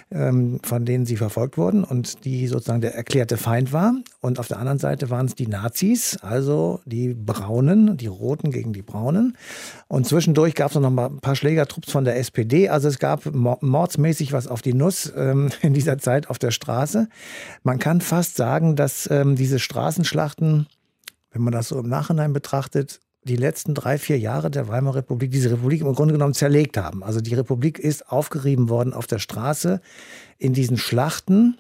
von denen sie verfolgt wurden und die sozusagen der erklärte Feind war. Und auf der anderen Seite waren es die Nazis, also die Braunen, die Roten gegen die Braunen. Und zwischendurch gab es noch mal ein paar Schlägertrupps von der SPD. Also es gab mordsmäßig was auf die Nuss in dieser Zeit auf der Straße. Man kann fast sagen, dass diese Straßenschlachten, wenn man das so im Nachhinein betrachtet, die letzten 3-4 Jahre der Weimarer Republik diese Republik im Grunde genommen zerlegt haben. Also die Republik ist aufgerieben worden auf der Straße in diesen Schlachten.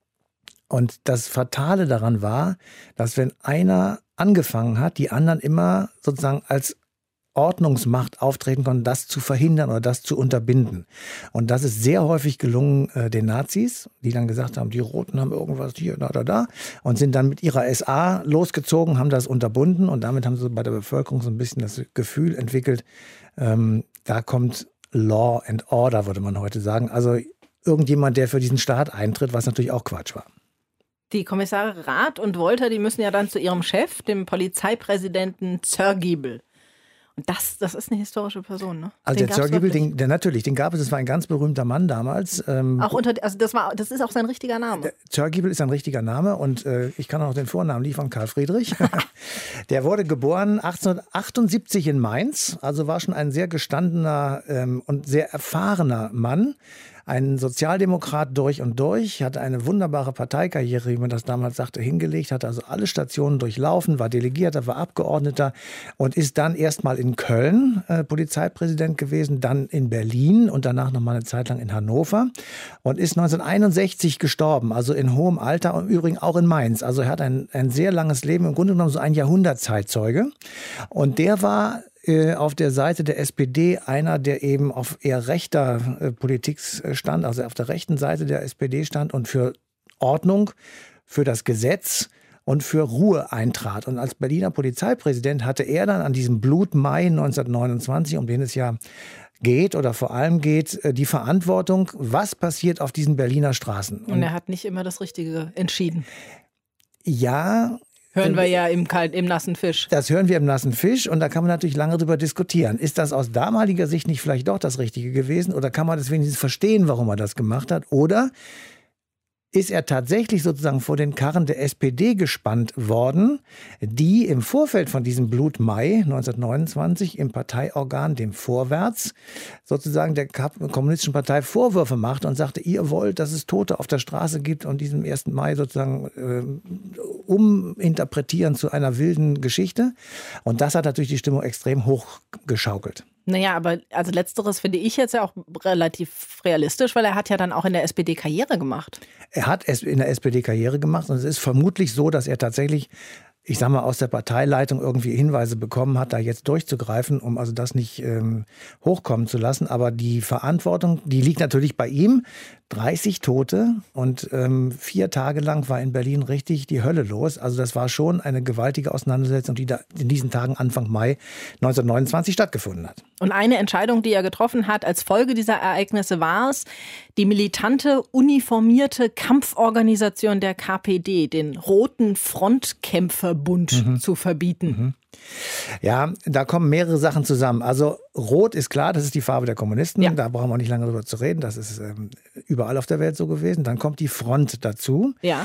Und das Fatale daran war, dass wenn einer angefangen hat, die anderen immer sozusagen als Ordnungsmacht auftreten konnten, das zu verhindern oder das zu unterbinden. Und das ist sehr häufig gelungen den Nazis, die dann gesagt haben, die Roten haben irgendwas hier, da und sind dann mit ihrer SA losgezogen, haben das unterbunden und damit haben sie bei der Bevölkerung so ein bisschen das Gefühl entwickelt, da kommt Law and Order, würde man heute sagen. Also irgendjemand, der für diesen Staat eintritt, was natürlich auch Quatsch war. Die Kommissare Rath und Wolter, die müssen ja dann zu ihrem Chef, dem Polizeipräsidenten Zörgiebel. Und das ist eine historische Person, ne? Also der Zörgiebel, den gab es, das war ein ganz berühmter Mann damals. Das ist auch sein richtiger Name. Zörgiebel ist ein richtiger Name und ich kann auch den Vornamen liefern, Karl Friedrich. Der wurde geboren 1878 in Mainz, also war schon ein sehr gestandener und sehr erfahrener Mann. Ein Sozialdemokrat durch und durch, hatte eine wunderbare Parteikarriere, wie man das damals sagte, hingelegt, hatte also alle Stationen durchlaufen, war Delegierter, war Abgeordneter und ist dann erstmal in Köln Polizeipräsident gewesen, dann in Berlin und danach noch mal eine Zeit lang in Hannover und ist 1961 gestorben, also in hohem Alter und im Übrigen auch in Mainz. Also er hat ein sehr langes Leben, im Grunde genommen so ein Jahrhundertzeitzeuge und der war auf der Seite der SPD einer, der eben auf eher rechter Politik stand, also auf der rechten Seite der SPD stand und für Ordnung, für das Gesetz und für Ruhe eintrat. Und als Berliner Polizeipräsident hatte er dann an diesem Blutmai 1929, um den es ja geht oder vor allem geht, die Verantwortung, was passiert auf diesen Berliner Straßen. Und er hat nicht immer das Richtige entschieden. Ja. Hören wir ja im nassen Fisch. Das hören wir im nassen Fisch und da kann man natürlich lange drüber diskutieren. Ist das aus damaliger Sicht nicht vielleicht doch das Richtige gewesen oder kann man das wenigstens verstehen, warum er das gemacht hat? Oder ist er tatsächlich sozusagen vor den Karren der SPD gespannt worden, die im Vorfeld von diesem Blutmai 1929 im Parteiorgan, dem Vorwärts, sozusagen der Kommunistischen Partei Vorwürfe machte und sagte, ihr wollt, dass es Tote auf der Straße gibt und diesen 1. Mai sozusagen uminterpretieren zu einer wilden Geschichte. Und das hat natürlich die Stimmung extrem hochgeschaukelt. Naja, aber also Letzteres finde ich jetzt ja auch relativ realistisch, weil er hat ja dann auch in der SPD Karriere gemacht. Er hat in der SPD Karriere gemacht und es ist vermutlich so, dass er tatsächlich, ich sag mal, aus der Parteileitung irgendwie Hinweise bekommen hat, da jetzt durchzugreifen, um also das nicht hochkommen zu lassen. Aber die Verantwortung, die liegt natürlich bei ihm. 30 Tote und 4 Tage lang war in Berlin richtig die Hölle los. Also das war schon eine gewaltige Auseinandersetzung, die da in diesen Tagen Anfang Mai 1929 stattgefunden hat. Und eine Entscheidung, die er getroffen hat als Folge dieser Ereignisse war es, die militante, uniformierte Kampforganisation der KPD, den Roten Frontkämpferbund, zu verbieten. Ja, da kommen mehrere Sachen zusammen. Also Rot ist klar, das ist die Farbe der Kommunisten. Ja. Da brauchen wir nicht lange drüber zu reden. Das ist überall auf der Welt so gewesen. Dann kommt die Front dazu. Ja.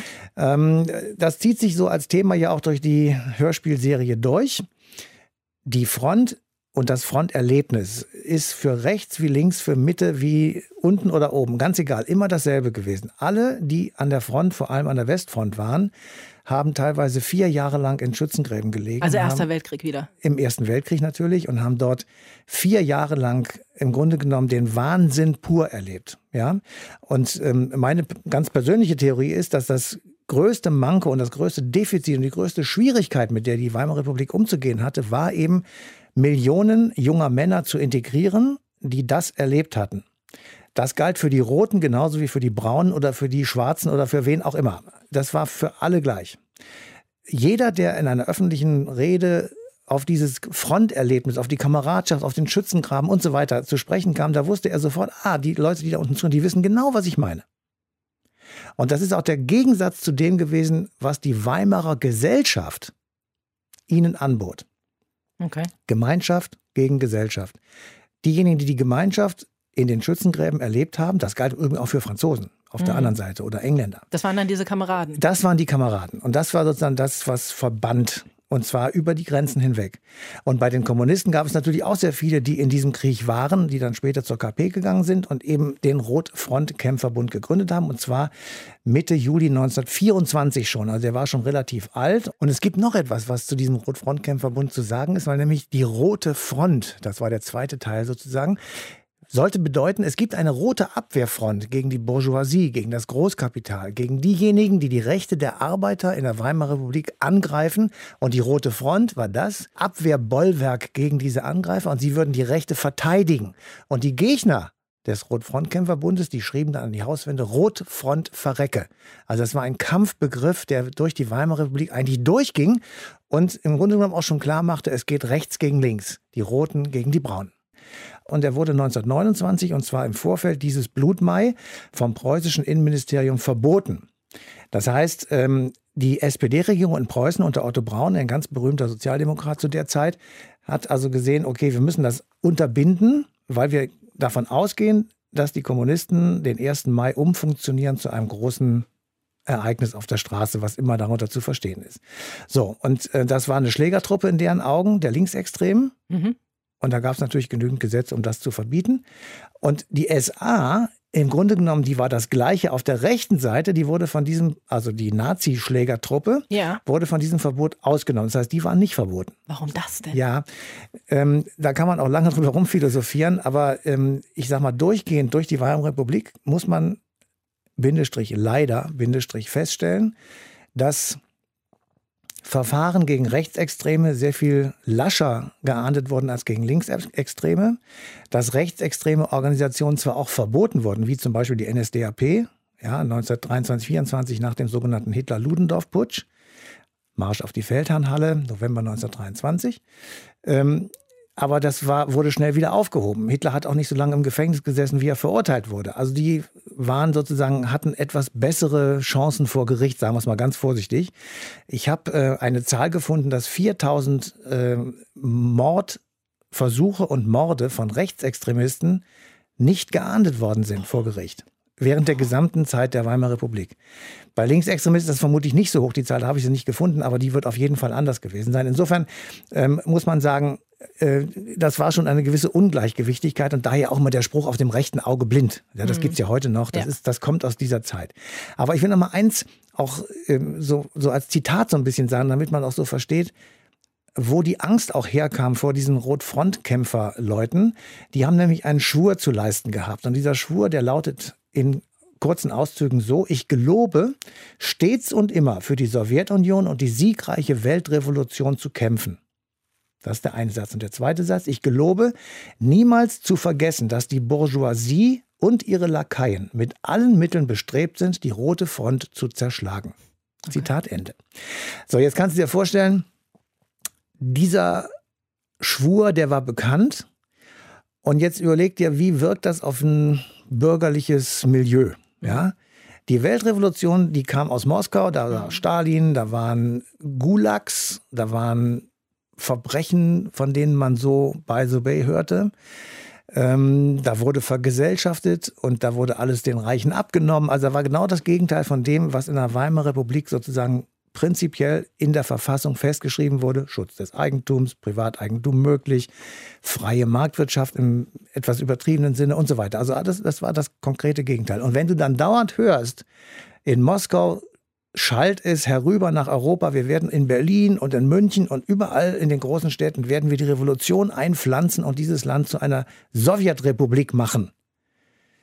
Das zieht sich so als Thema ja auch durch die Hörspielserie durch. Die Front und das Fronterlebnis ist für rechts wie links, für Mitte wie unten oder oben, ganz egal, immer dasselbe gewesen. Alle, die an der Front, vor allem an der Westfront waren, haben teilweise 4 Jahre lang in Schützengräben gelegen. Also Erster Weltkrieg wieder. Im Ersten Weltkrieg natürlich und haben dort 4 Jahre lang im Grunde genommen den Wahnsinn pur erlebt. Ja? Und meine ganz persönliche Theorie ist, dass das größte Manko und das größte Defizit und die größte Schwierigkeit, mit der die Weimarer Republik umzugehen hatte, war eben, Millionen junger Männer zu integrieren, die das erlebt hatten. Das galt für die Roten genauso wie für die Braunen oder für die Schwarzen oder für wen auch immer. Das war für alle gleich. Jeder, der in einer öffentlichen Rede auf dieses Fronterlebnis, auf die Kameradschaft, auf den Schützengraben und so weiter zu sprechen kam, da wusste er sofort, die Leute, die da unten sind, die wissen genau, was ich meine. Und das ist auch der Gegensatz zu dem gewesen, was die Weimarer Gesellschaft ihnen anbot. Okay. Gemeinschaft gegen Gesellschaft. Diejenigen, die die Gemeinschaft in den Schützengräben erlebt haben, das galt übrigens auch für Franzosen auf der anderen Seite oder Engländer. Das waren dann diese Kameraden. Das waren die Kameraden. Und das war sozusagen das, was verband. Und zwar über die Grenzen hinweg. Und bei den Kommunisten gab es natürlich auch sehr viele, die in diesem Krieg waren, die dann später zur KP gegangen sind und eben den Rotfront-Kämpferbund gegründet haben. Und zwar Mitte Juli 1924 schon. Also der war schon relativ alt. Und es gibt noch etwas, was zu diesem Rotfront-Kämpferbund zu sagen ist, weil nämlich die Rote Front, das war der zweite Teil sozusagen, sollte bedeuten, es gibt eine rote Abwehrfront gegen die Bourgeoisie, gegen das Großkapital, gegen diejenigen, die die Rechte der Arbeiter in der Weimarer Republik angreifen. Und die Rote Front war das Abwehrbollwerk gegen diese Angreifer und sie würden die Rechte verteidigen. Und die Gegner des Rotfrontkämpferbundes, die schrieben dann an die Hauswände Rotfront verrecke. Also das war ein Kampfbegriff, der durch die Weimarer Republik eigentlich durchging und im Grunde genommen auch schon klar machte, es geht rechts gegen links, die Roten gegen die Braunen. Und er wurde 1929, und zwar im Vorfeld dieses Blutmai, vom preußischen Innenministerium verboten. Das heißt, die SPD-Regierung in Preußen unter Otto Braun, ein ganz berühmter Sozialdemokrat zu der Zeit, hat also gesehen, okay, wir müssen das unterbinden, weil wir davon ausgehen, dass die Kommunisten den 1. Mai umfunktionieren zu einem großen Ereignis auf der Straße, was immer darunter zu verstehen ist. So, und das war eine Schlägertruppe in deren Augen, der Linksextremen. Und da gab es natürlich genügend Gesetze, um das zu verbieten. Und die SA, im Grunde genommen, die war das Gleiche auf der rechten Seite, die wurde von diesem, also die Nazi-Schlägertruppe, wurde von diesem Verbot ausgenommen. Das heißt, die waren nicht verboten. Warum das denn? Ja, da kann man auch lange drüber rumphilosophieren, aber ich sag mal, durchgehend durch die Weimarer Republik muss man, leider, feststellen, dass Verfahren gegen Rechtsextreme sehr viel lascher geahndet wurden als gegen Linksextreme. Dass rechtsextreme Organisationen zwar auch verboten wurden, wie zum Beispiel die NSDAP, 1923, 24 nach dem sogenannten Hitler-Ludendorff-Putsch, Marsch auf die Feldherrnhalle, November 1923. Aber das wurde schnell wieder aufgehoben. Hitler hat auch nicht so lange im Gefängnis gesessen, wie er verurteilt wurde. Also die hatten etwas bessere Chancen vor Gericht, sagen wir es mal ganz vorsichtig. Ich habe eine Zahl gefunden, dass 4000 Mordversuche und Morde von Rechtsextremisten nicht geahndet worden sind vor Gericht. Während der gesamten Zeit der Weimarer Republik. Bei Linksextremisten ist das vermutlich nicht so hoch, die Zahl habe ich sie nicht gefunden, aber die wird auf jeden Fall anders gewesen sein. Insofern muss man sagen, das war schon eine gewisse Ungleichgewichtigkeit und daher auch mal der Spruch auf dem rechten Auge blind. Ja, das gibt's ja heute noch, das kommt aus dieser Zeit. Aber ich will noch mal eins auch so als Zitat so ein bisschen sagen, damit man auch so versteht, wo die Angst auch herkam vor diesen Rotfrontkämpferleuten. Die haben nämlich einen Schwur zu leisten gehabt. Und dieser Schwur, der lautet in kurzen Auszügen so: Ich gelobe, stets und immer für die Sowjetunion und die siegreiche Weltrevolution zu kämpfen. Das ist der eine Satz. Und der zweite Satz: Ich gelobe, niemals zu vergessen, dass die Bourgeoisie und ihre Lakaien mit allen Mitteln bestrebt sind, die Rote Front zu zerschlagen. Okay. Zitat Ende. So, jetzt kannst du dir vorstellen, dieser Schwur, der war bekannt. Und jetzt überleg dir, wie wirkt das auf ein bürgerliches Milieu? Ja? Die Weltrevolution, die kam aus Moskau, da war Stalin, da waren Gulags, da waren Verbrechen, von denen man so by the way hörte. Da wurde vergesellschaftet und da wurde alles den Reichen abgenommen. Also da war genau das Gegenteil von dem, was in der Weimarer Republik sozusagen prinzipiell in der Verfassung festgeschrieben wurde. Schutz des Eigentums, Privateigentum möglich, freie Marktwirtschaft im etwas übertriebenen Sinne und so weiter. Also das war das konkrete Gegenteil. Und wenn du dann dauernd hörst, in Moskau schallt es herüber nach Europa, wir werden in Berlin und in München und überall in den großen Städten werden wir die Revolution einpflanzen und dieses Land zu einer Sowjetrepublik machen.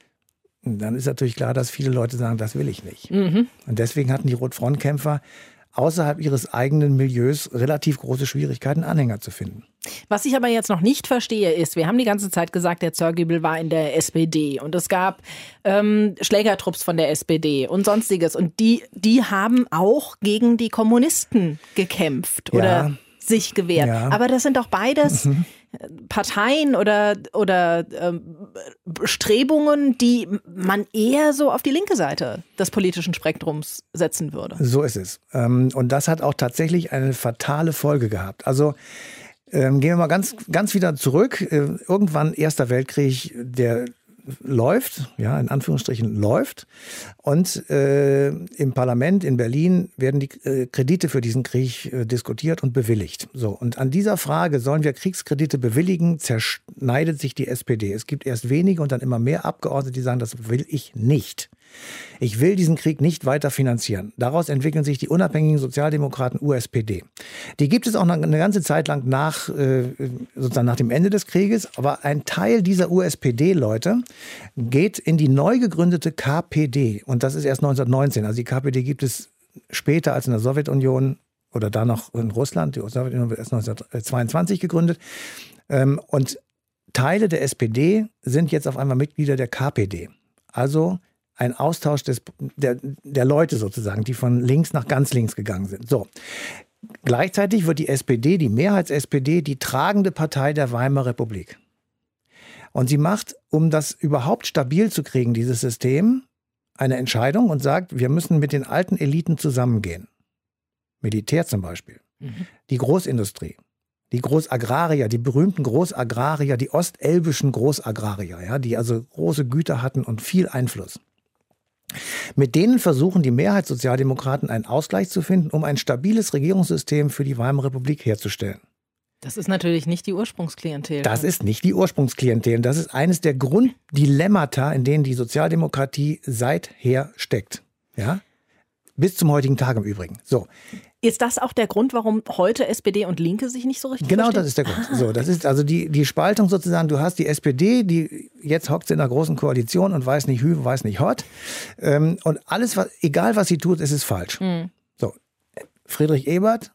Und dann ist natürlich klar, dass viele Leute sagen, das will ich nicht. Und deswegen hatten die Rotfrontkämpfer außerhalb ihres eigenen Milieus relativ große Schwierigkeiten, Anhänger zu finden. Was ich aber jetzt noch nicht verstehe, ist, wir haben die ganze Zeit gesagt, der Zörgiebel war in der SPD und es gab Schlägertrupps von der SPD und Sonstiges. Und die haben auch gegen die Kommunisten gekämpft oder sich gewehrt. Ja. Aber das sind doch beides Parteien oder Bestrebungen, die man eher so auf die linke Seite des politischen Spektrums setzen würde. So ist es. Und das hat auch tatsächlich eine fatale Folge gehabt. Also gehen wir mal ganz wieder zurück. Irgendwann Erster Weltkrieg, der läuft, ja, in Anführungsstrichen läuft. Und im Parlament in Berlin werden die Kredite für diesen Krieg diskutiert und bewilligt. So, und an dieser Frage, sollen wir Kriegskredite bewilligen, zerschneidet sich die SPD. Es gibt erst wenige und dann immer mehr Abgeordnete, die sagen, das will ich nicht. Ich will diesen Krieg nicht weiter finanzieren. Daraus entwickeln sich die unabhängigen Sozialdemokraten USPD. Die gibt es auch eine ganze Zeit lang sozusagen nach dem Ende des Krieges. Aber ein Teil dieser USPD-Leute geht in die neu gegründete KPD. Und das ist erst 1919. Also die KPD gibt es später als in der Sowjetunion oder da noch in Russland. Die Sowjetunion wird erst 1922 gegründet. Und Teile der SPD sind jetzt auf einmal Mitglieder der KPD. Also ein Austausch der Leute sozusagen, die von links nach ganz links gegangen sind. So. Gleichzeitig wird die SPD, die Mehrheits-SPD, die tragende Partei der Weimarer Republik. Und sie macht, um das überhaupt stabil zu kriegen, dieses System, eine Entscheidung und sagt, wir müssen mit den alten Eliten zusammengehen. Militär zum Beispiel. Die Großindustrie. Die Großagrarier, die berühmten Großagrarier, die ostelbischen Großagrarier, ja, die also große Güter hatten und viel Einfluss. Mit denen versuchen die Mehrheitssozialdemokraten einen Ausgleich zu finden, um ein stabiles Regierungssystem für die Weimarer Republik herzustellen. Das ist natürlich nicht die Ursprungsklientel. Das ist nicht die Ursprungsklientel. Das ist eines der Grunddilemmata, in denen die Sozialdemokratie seither steckt. Ja? Bis zum heutigen Tag im Übrigen. So. Ist das auch der Grund, warum heute SPD und Linke sich nicht so richtig verstehen? Genau, das ist der Grund. So, das ist also die Spaltung sozusagen. Du hast die SPD, die jetzt hockt in einer großen Koalition und weiß nicht hü, weiß nicht hot. Und alles, egal was sie tut, ist es falsch. So, Friedrich Ebert,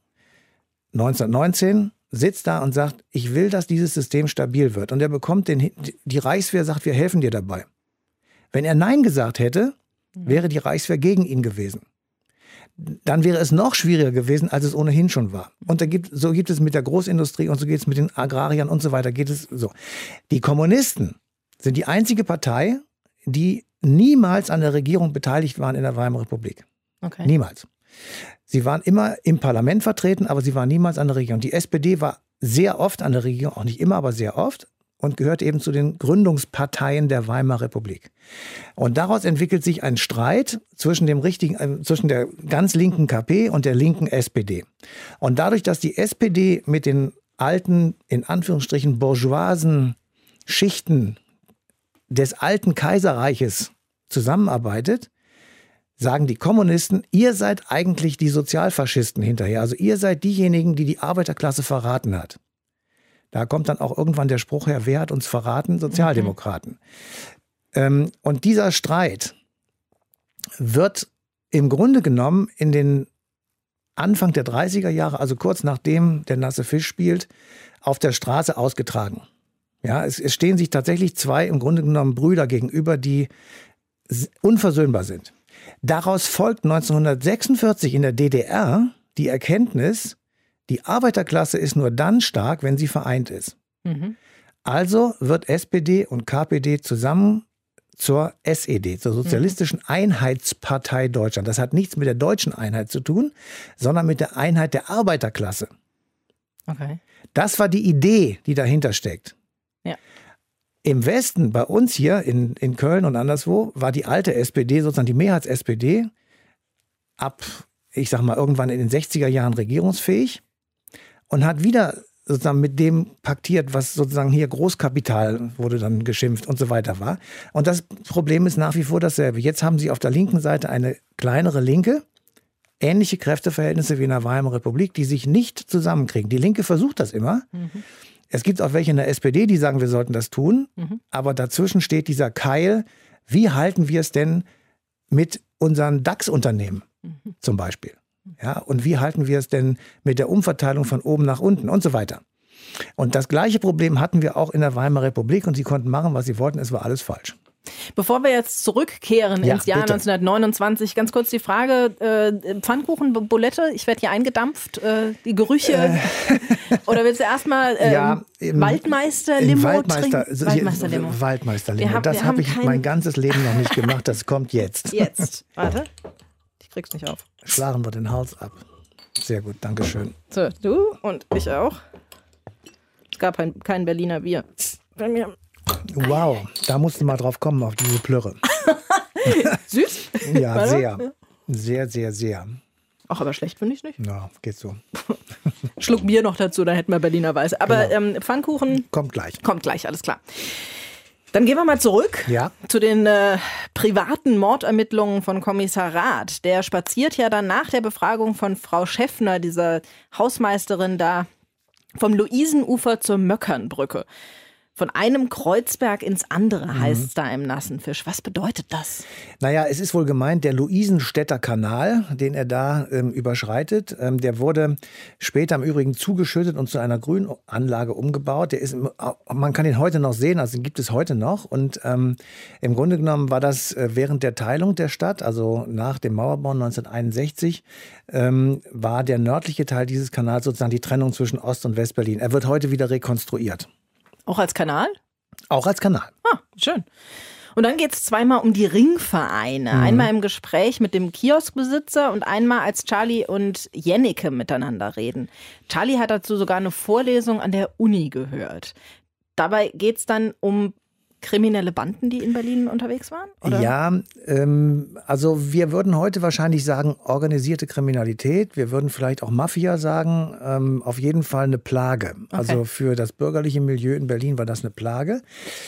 1919, sitzt da und sagt, ich will, dass dieses System stabil wird. Und er bekommt die Reichswehr sagt, wir helfen dir dabei. Wenn er Nein gesagt hätte, wäre die Reichswehr gegen ihn gewesen. Dann wäre es noch schwieriger gewesen, als es ohnehin schon war. Und so gibt es mit der Großindustrie und so geht es mit den Agrariern und so weiter. Geht es so. Die Kommunisten sind die einzige Partei, die niemals an der Regierung beteiligt waren in der Weimarer Republik. Okay. Niemals. Sie waren immer im Parlament vertreten, aber sie waren niemals an der Regierung. Die SPD war sehr oft an der Regierung, auch nicht immer, aber sehr oft. Und gehört eben zu den Gründungsparteien der Weimarer Republik. Und daraus entwickelt sich ein Streit zwischen der ganz linken KP und der linken SPD. Und dadurch, dass die SPD mit den alten, in Anführungsstrichen, bourgeoisen Schichten des alten Kaiserreiches zusammenarbeitet, sagen die Kommunisten, ihr seid eigentlich die Sozialfaschisten hinterher. Also ihr seid diejenigen, die die Arbeiterklasse verraten hat. Da kommt dann auch irgendwann der Spruch her, wer hat uns verraten? Sozialdemokraten. Und dieser Streit wird im Grunde genommen in den Anfang der 30er Jahre, also kurz nachdem der Nasse Fisch spielt, auf der Straße ausgetragen. Ja, es stehen sich tatsächlich zwei im Grunde genommen Brüder gegenüber, die unversöhnbar sind. Daraus folgt 1946 in der DDR die Erkenntnis, die Arbeiterklasse ist nur dann stark, wenn sie vereint ist. Also wird SPD und KPD zusammen zur SED, zur Sozialistischen Einheitspartei Deutschland. Das hat nichts mit der deutschen Einheit zu tun, sondern mit der Einheit der Arbeiterklasse. Okay. Das war die Idee, die dahinter steckt. Ja. Im Westen, bei uns hier in Köln und anderswo, war die alte SPD, sozusagen die Mehrheits-SPD, ab, ich sag mal, irgendwann in den 60er Jahren regierungsfähig. Und hat wieder sozusagen mit dem paktiert, was sozusagen hier Großkapital wurde dann geschimpft und so weiter war. Und das Problem ist nach wie vor dasselbe. Jetzt haben sie auf der linken Seite eine kleinere Linke, ähnliche Kräfteverhältnisse wie in der Weimarer Republik, die sich nicht zusammenkriegen. Die Linke versucht das immer. Es gibt auch welche in der SPD, die sagen, wir sollten das tun. Aber dazwischen steht dieser Keil, wie halten wir es denn mit unseren DAX-Unternehmen zum Beispiel? Ja, und wie halten wir es denn mit der Umverteilung von oben nach unten und so weiter. Und das gleiche Problem hatten wir auch in der Weimarer Republik und sie konnten machen, was sie wollten, es war alles falsch. Bevor wir jetzt zurückkehren ins Jahr bitte. 1929, ganz kurz die Frage, Pfannkuchen, Bulette, ich werde hier eingedampft, die Gerüche, oder willst du erstmal Waldmeister-Limo trinken? Waldmeister-Limo. Waldmeister-Limo, das habe ich mein ganzes Leben noch nicht gemacht, das kommt jetzt. Jetzt, warte, ich krieg's nicht auf. Schlagen wir den Hals ab. Sehr gut, danke schön. So, du und ich auch. Es gab kein Berliner Bier bei mir. Wow, da musst du mal drauf kommen, auf diese Plörre. Süß? Ja, Warte. sehr. Sehr, sehr, sehr. Ach, aber schlecht finde ich nicht. Ja, geht so. Schluck Bier noch dazu, dann hätten wir Berliner Weiß. Aber Pfannkuchen Kommt gleich. kommt gleich, alles klar. Dann gehen wir mal zurück zu den privaten Mordermittlungen von Kommissar Rath. Der spaziert ja dann nach der Befragung von Frau Schäffner, dieser Hausmeisterin da, vom Luisenufer zur Möckernbrücke. Von einem Kreuzberg ins andere heißt es da im Nassen Fisch. Was bedeutet das? Naja, es ist wohl gemeint, der Luisenstädter Kanal, den er da überschreitet, der wurde später im Übrigen zugeschüttet und zu einer Grünanlage umgebaut. Der ist, man kann ihn heute noch sehen, also den gibt es heute noch. Und im Grunde genommen war das während der Teilung der Stadt, also nach dem Mauerbau 1961, war der nördliche Teil dieses Kanals sozusagen die Trennung zwischen Ost- und Westberlin. Er wird heute wieder rekonstruiert. Auch als Kanal? Auch als Kanal. Ah, schön. Und dann geht es zweimal um die Ringvereine. Einmal im Gespräch mit dem Kioskbesitzer und einmal als Charlie und Jennecke miteinander reden. Charlie hat dazu sogar eine Vorlesung an der Uni gehört. Dabei geht es dann um kriminelle Banden, die in Berlin unterwegs waren? Oder? Ja, also wir würden heute wahrscheinlich sagen organisierte Kriminalität. Wir würden vielleicht auch Mafia sagen. Auf jeden Fall eine Plage. Okay. Also für das bürgerliche Milieu in Berlin war das eine Plage.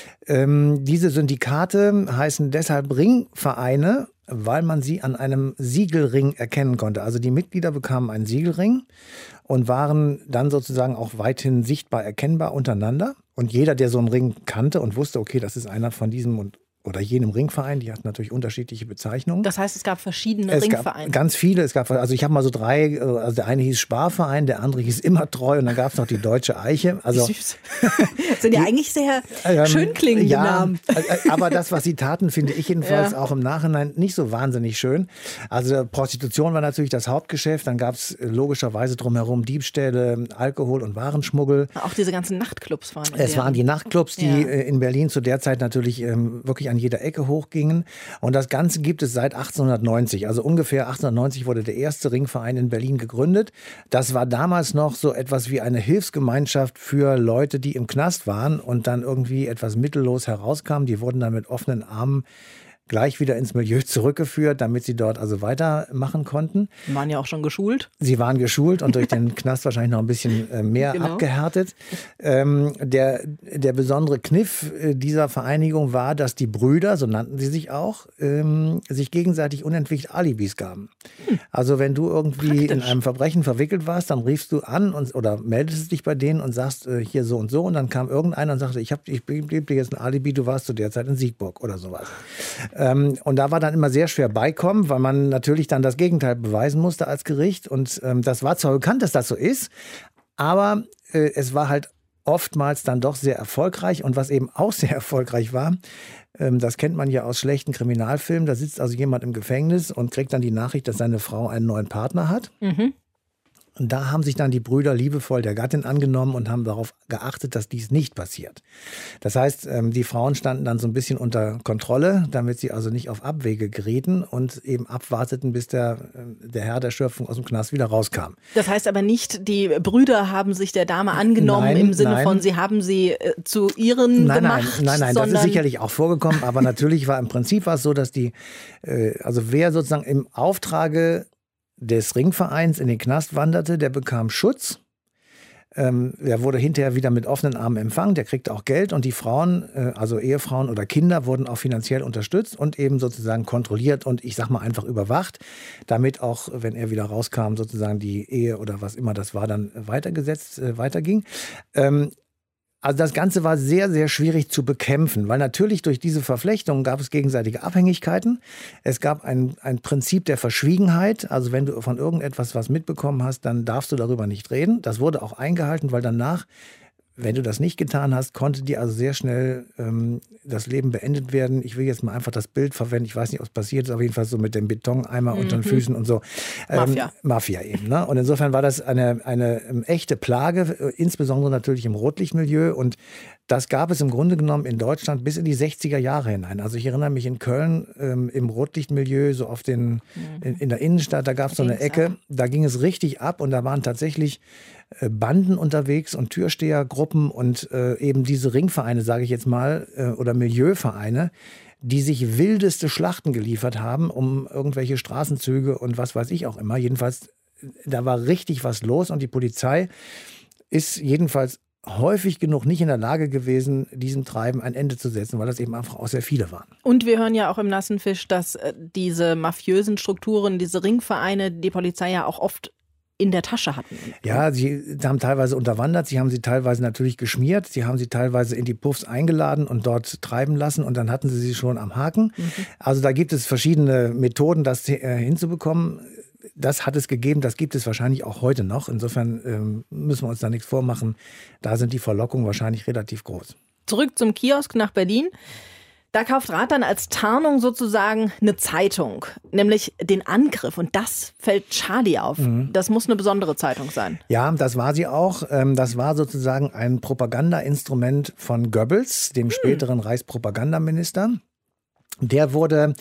Diese Syndikate heißen deshalb Ringvereine, weil man sie an einem Siegelring erkennen konnte. Also die Mitglieder bekamen einen Siegelring und waren dann sozusagen auch weithin sichtbar erkennbar untereinander. Und jeder, der so einen Ring kannte und wusste, okay, das ist einer von diesem oder jenem Ringverein, die hatten natürlich unterschiedliche Bezeichnungen. Das heißt, es gab verschiedene Ringvereine? Gab ganz viele. Also ich habe mal so 3, also der eine hieß Sparverein, der andere hieß Immertreu und dann gab es noch die Deutsche Eiche. Also, süß. Das sind ja eigentlich sehr schön klingende Namen. Aber das, was sie taten, finde ich jedenfalls auch im Nachhinein nicht so wahnsinnig schön. Also Prostitution war natürlich das Hauptgeschäft. Dann gab es logischerweise drumherum Diebstähle, Alkohol und Warenschmuggel. Auch diese ganzen Nachtclubs waren. Es waren die Nachtclubs, die in Berlin zu der Zeit natürlich wirklich an jeder Ecke hochgingen. Und das Ganze gibt es seit 1890. Also ungefähr 1890 wurde der erste Ringverein in Berlin gegründet. Das war damals noch so etwas wie eine Hilfsgemeinschaft für Leute, die im Knast waren und dann irgendwie etwas mittellos herauskamen. Die wurden dann mit offenen Armen gleich wieder ins Milieu zurückgeführt, damit sie dort also weitermachen konnten. Die waren ja auch schon geschult. Sie waren geschult und durch den Knast wahrscheinlich noch ein bisschen mehr abgehärtet. Der besondere Kniff dieser Vereinigung war, dass die Brüder, so nannten sie sich auch, sich gegenseitig unentwegt Alibis gaben. Also wenn du irgendwie in einem Verbrechen verwickelt warst, dann riefst du an oder meldest dich bei denen und sagst hier so und so und dann kam irgendeiner und sagte, ich gebe dir jetzt ein Alibi, du warst zu der Zeit in Siegburg oder sowas. Und da war dann immer sehr schwer beikommen, weil man natürlich dann das Gegenteil beweisen musste als Gericht. Und das war zwar bekannt, dass das so ist, aber es war halt oftmals dann doch sehr erfolgreich. Und was eben auch sehr erfolgreich war, das kennt man ja aus schlechten Kriminalfilmen, da sitzt also jemand im Gefängnis und kriegt dann die Nachricht, dass seine Frau einen neuen Partner hat. Mhm. Und da haben sich dann die Brüder liebevoll der Gattin angenommen und haben darauf geachtet, dass dies nicht passiert. Das heißt, die Frauen standen dann so ein bisschen unter Kontrolle, damit sie also nicht auf Abwege gerieten und eben abwarteten, bis der Herr der Schöpfung aus dem Knast wieder rauskam. Das heißt aber nicht, die Brüder haben sich der Dame angenommen im Sinne von, sie haben sie zu ihren gemacht? Nein, das ist sicherlich auch vorgekommen, aber natürlich war im Prinzip war es so, dass also wer sozusagen im Auftrage des Ringvereins in den Knast wanderte, der bekam Schutz. Der wurde hinterher wieder mit offenen Armen empfangen, der kriegte auch Geld und die Frauen, also Ehefrauen oder Kinder, wurden auch finanziell unterstützt und eben sozusagen kontrolliert und ich sag mal einfach überwacht, damit auch, wenn er wieder rauskam, sozusagen die Ehe oder was immer das war, dann weiterging. Also das Ganze war sehr, sehr schwierig zu bekämpfen, weil natürlich durch diese Verflechtung gab es gegenseitige Abhängigkeiten. Es gab ein Prinzip der Verschwiegenheit. Also wenn du von irgendetwas was mitbekommen hast, dann darfst du darüber nicht reden. Das wurde auch eingehalten, weil danach, wenn du das nicht getan hast, konnte dir also sehr schnell das Leben beendet werden. Ich will jetzt mal einfach das Bild verwenden. Ich weiß nicht, was passiert ist. Auf jeden Fall so mit dem Betoneimer unter den Füßen und so. Mafia eben. Ne? Und insofern war das eine echte Plage, insbesondere natürlich im Rotlichtmilieu. Und das gab es im Grunde genommen in Deutschland bis in die 60er Jahre hinein. Also ich erinnere mich in Köln im Rotlichtmilieu, so auf in der Innenstadt, da gab es so eine Ecke, da ging es richtig ab und da waren tatsächlich Banden unterwegs und Türstehergruppen und eben diese Ringvereine, sage ich jetzt mal, oder Milieuvereine, die sich wildeste Schlachten geliefert haben, um irgendwelche Straßenzüge und was weiß ich auch immer. Jedenfalls, da war richtig was los und die Polizei ist jedenfalls häufig genug nicht in der Lage gewesen, diesem Treiben ein Ende zu setzen, weil das eben einfach auch sehr viele waren. Und wir hören ja auch im Nassen Fisch, dass diese mafiösen Strukturen, diese Ringvereine, die Polizei ja auch oft in der Tasche hatten. Ja, sie haben teilweise unterwandert, sie haben sie teilweise natürlich geschmiert, sie haben sie teilweise in die Puffs eingeladen und dort treiben lassen und dann hatten sie schon am Haken. Also da gibt es verschiedene Methoden, das hinzubekommen. Das hat es gegeben, das gibt es wahrscheinlich auch heute noch. Insofern müssen wir uns da nichts vormachen. Da sind die Verlockungen wahrscheinlich relativ groß. Zurück zum Kiosk nach Berlin. Da kauft Rath dann als Tarnung sozusagen eine Zeitung, nämlich den Angriff. Und das fällt Charlie auf. Das muss eine besondere Zeitung sein. Ja, das war sie auch. Das war sozusagen ein Propagandainstrument von Goebbels, dem späteren Reichspropagandaminister. Der wurde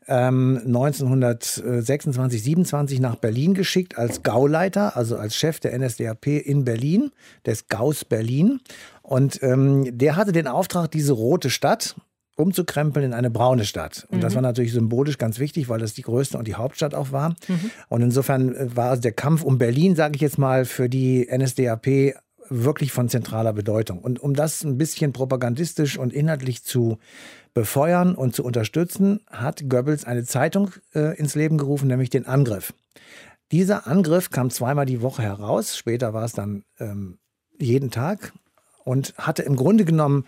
1926, 27 nach Berlin geschickt als Gauleiter, also als Chef der NSDAP in Berlin, des Gaus Berlin. Und der hatte den Auftrag, diese rote Stadt umzukrempeln in eine braune Stadt. Und das war natürlich symbolisch ganz wichtig, weil das die größte und die Hauptstadt auch war. Und insofern war der Kampf um Berlin, sage ich jetzt mal, für die NSDAP wirklich von zentraler Bedeutung. Und um das ein bisschen propagandistisch und inhaltlich zu befeuern und zu unterstützen, hat Goebbels eine Zeitung ins Leben gerufen, nämlich den Angriff. Dieser Angriff kam zweimal die Woche heraus, später war es dann jeden Tag und hatte im Grunde genommen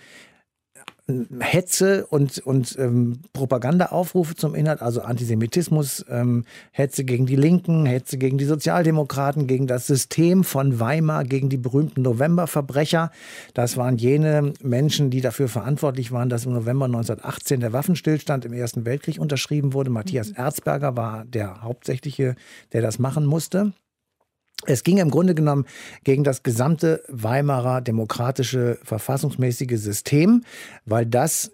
Hetze und Propagandaaufrufe zum Inhalt, also Antisemitismus, Hetze gegen die Linken, Hetze gegen die Sozialdemokraten, gegen das System von Weimar, gegen die berühmten Novemberverbrecher. Das waren jene Menschen, die dafür verantwortlich waren, dass im November 1918 der Waffenstillstand im Ersten Weltkrieg unterschrieben wurde. Matthias Erzberger war der Hauptsächliche, der das machen musste. Es ging im Grunde genommen gegen das gesamte Weimarer demokratische, verfassungsmäßige System, weil das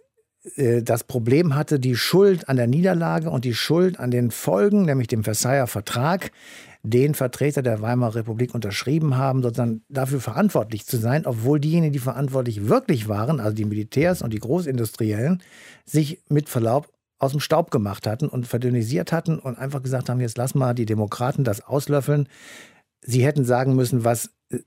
Problem hatte, die Schuld an der Niederlage und die Schuld an den Folgen, nämlich dem Versailler Vertrag, den Vertreter der Weimarer Republik unterschrieben haben, sozusagen dafür verantwortlich zu sein, obwohl diejenigen, die verantwortlich wirklich waren, also die Militärs und die Großindustriellen, sich mit Verlaub aus dem Staub gemacht hatten und verdünnisiert hatten und einfach gesagt haben, jetzt lass mal die Demokraten das auslöffeln. Sie hätten sagen müssen, was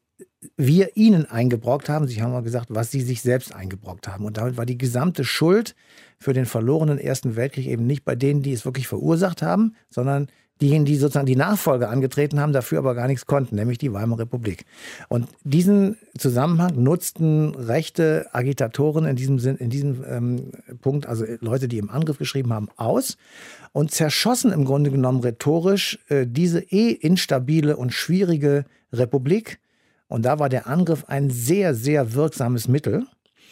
wir ihnen eingebrockt haben. Sie haben mal gesagt, was sie sich selbst eingebrockt haben. Und damit war die gesamte Schuld für den verlorenen Ersten Weltkrieg eben nicht bei denen, die es wirklich verursacht haben, sondern diejenigen, die sozusagen die Nachfolge angetreten haben, dafür aber gar nichts konnten, nämlich die Weimarer Republik. Und diesen Zusammenhang nutzten rechte Agitatoren in diesem Punkt, also Leute, die im Angriff geschrieben haben, aus und zerschossen im Grunde genommen rhetorisch diese instabile und schwierige Republik. Und da war der Angriff ein sehr, sehr wirksames Mittel.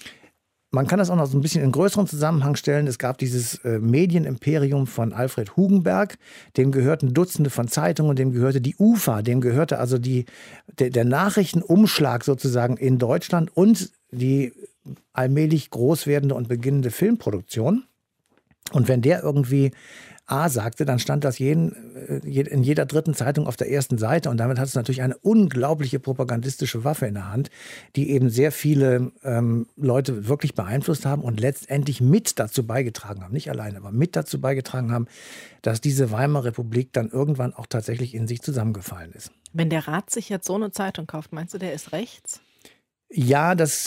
Man kann das auch noch so ein bisschen in größeren Zusammenhang stellen. Es gab dieses Medienimperium von Alfred Hugenberg, dem gehörten Dutzende von Zeitungen, dem gehörte die UFA, dem gehörte also der Nachrichtenumschlag sozusagen in Deutschland und die allmählich groß werdende und beginnende Filmproduktion. Und wenn der irgendwie A sagte, dann stand das in jeder dritten Zeitung auf der ersten Seite und damit hat es natürlich eine unglaubliche propagandistische Waffe in der Hand, die eben sehr viele Leute wirklich beeinflusst haben und letztendlich mit dazu beigetragen haben, nicht alleine, aber mit dazu beigetragen haben, dass diese Weimarer Republik dann irgendwann auch tatsächlich in sich zusammengefallen ist. Wenn der Rath sich jetzt so eine Zeitung kauft, meinst du, der ist rechts? Ja, das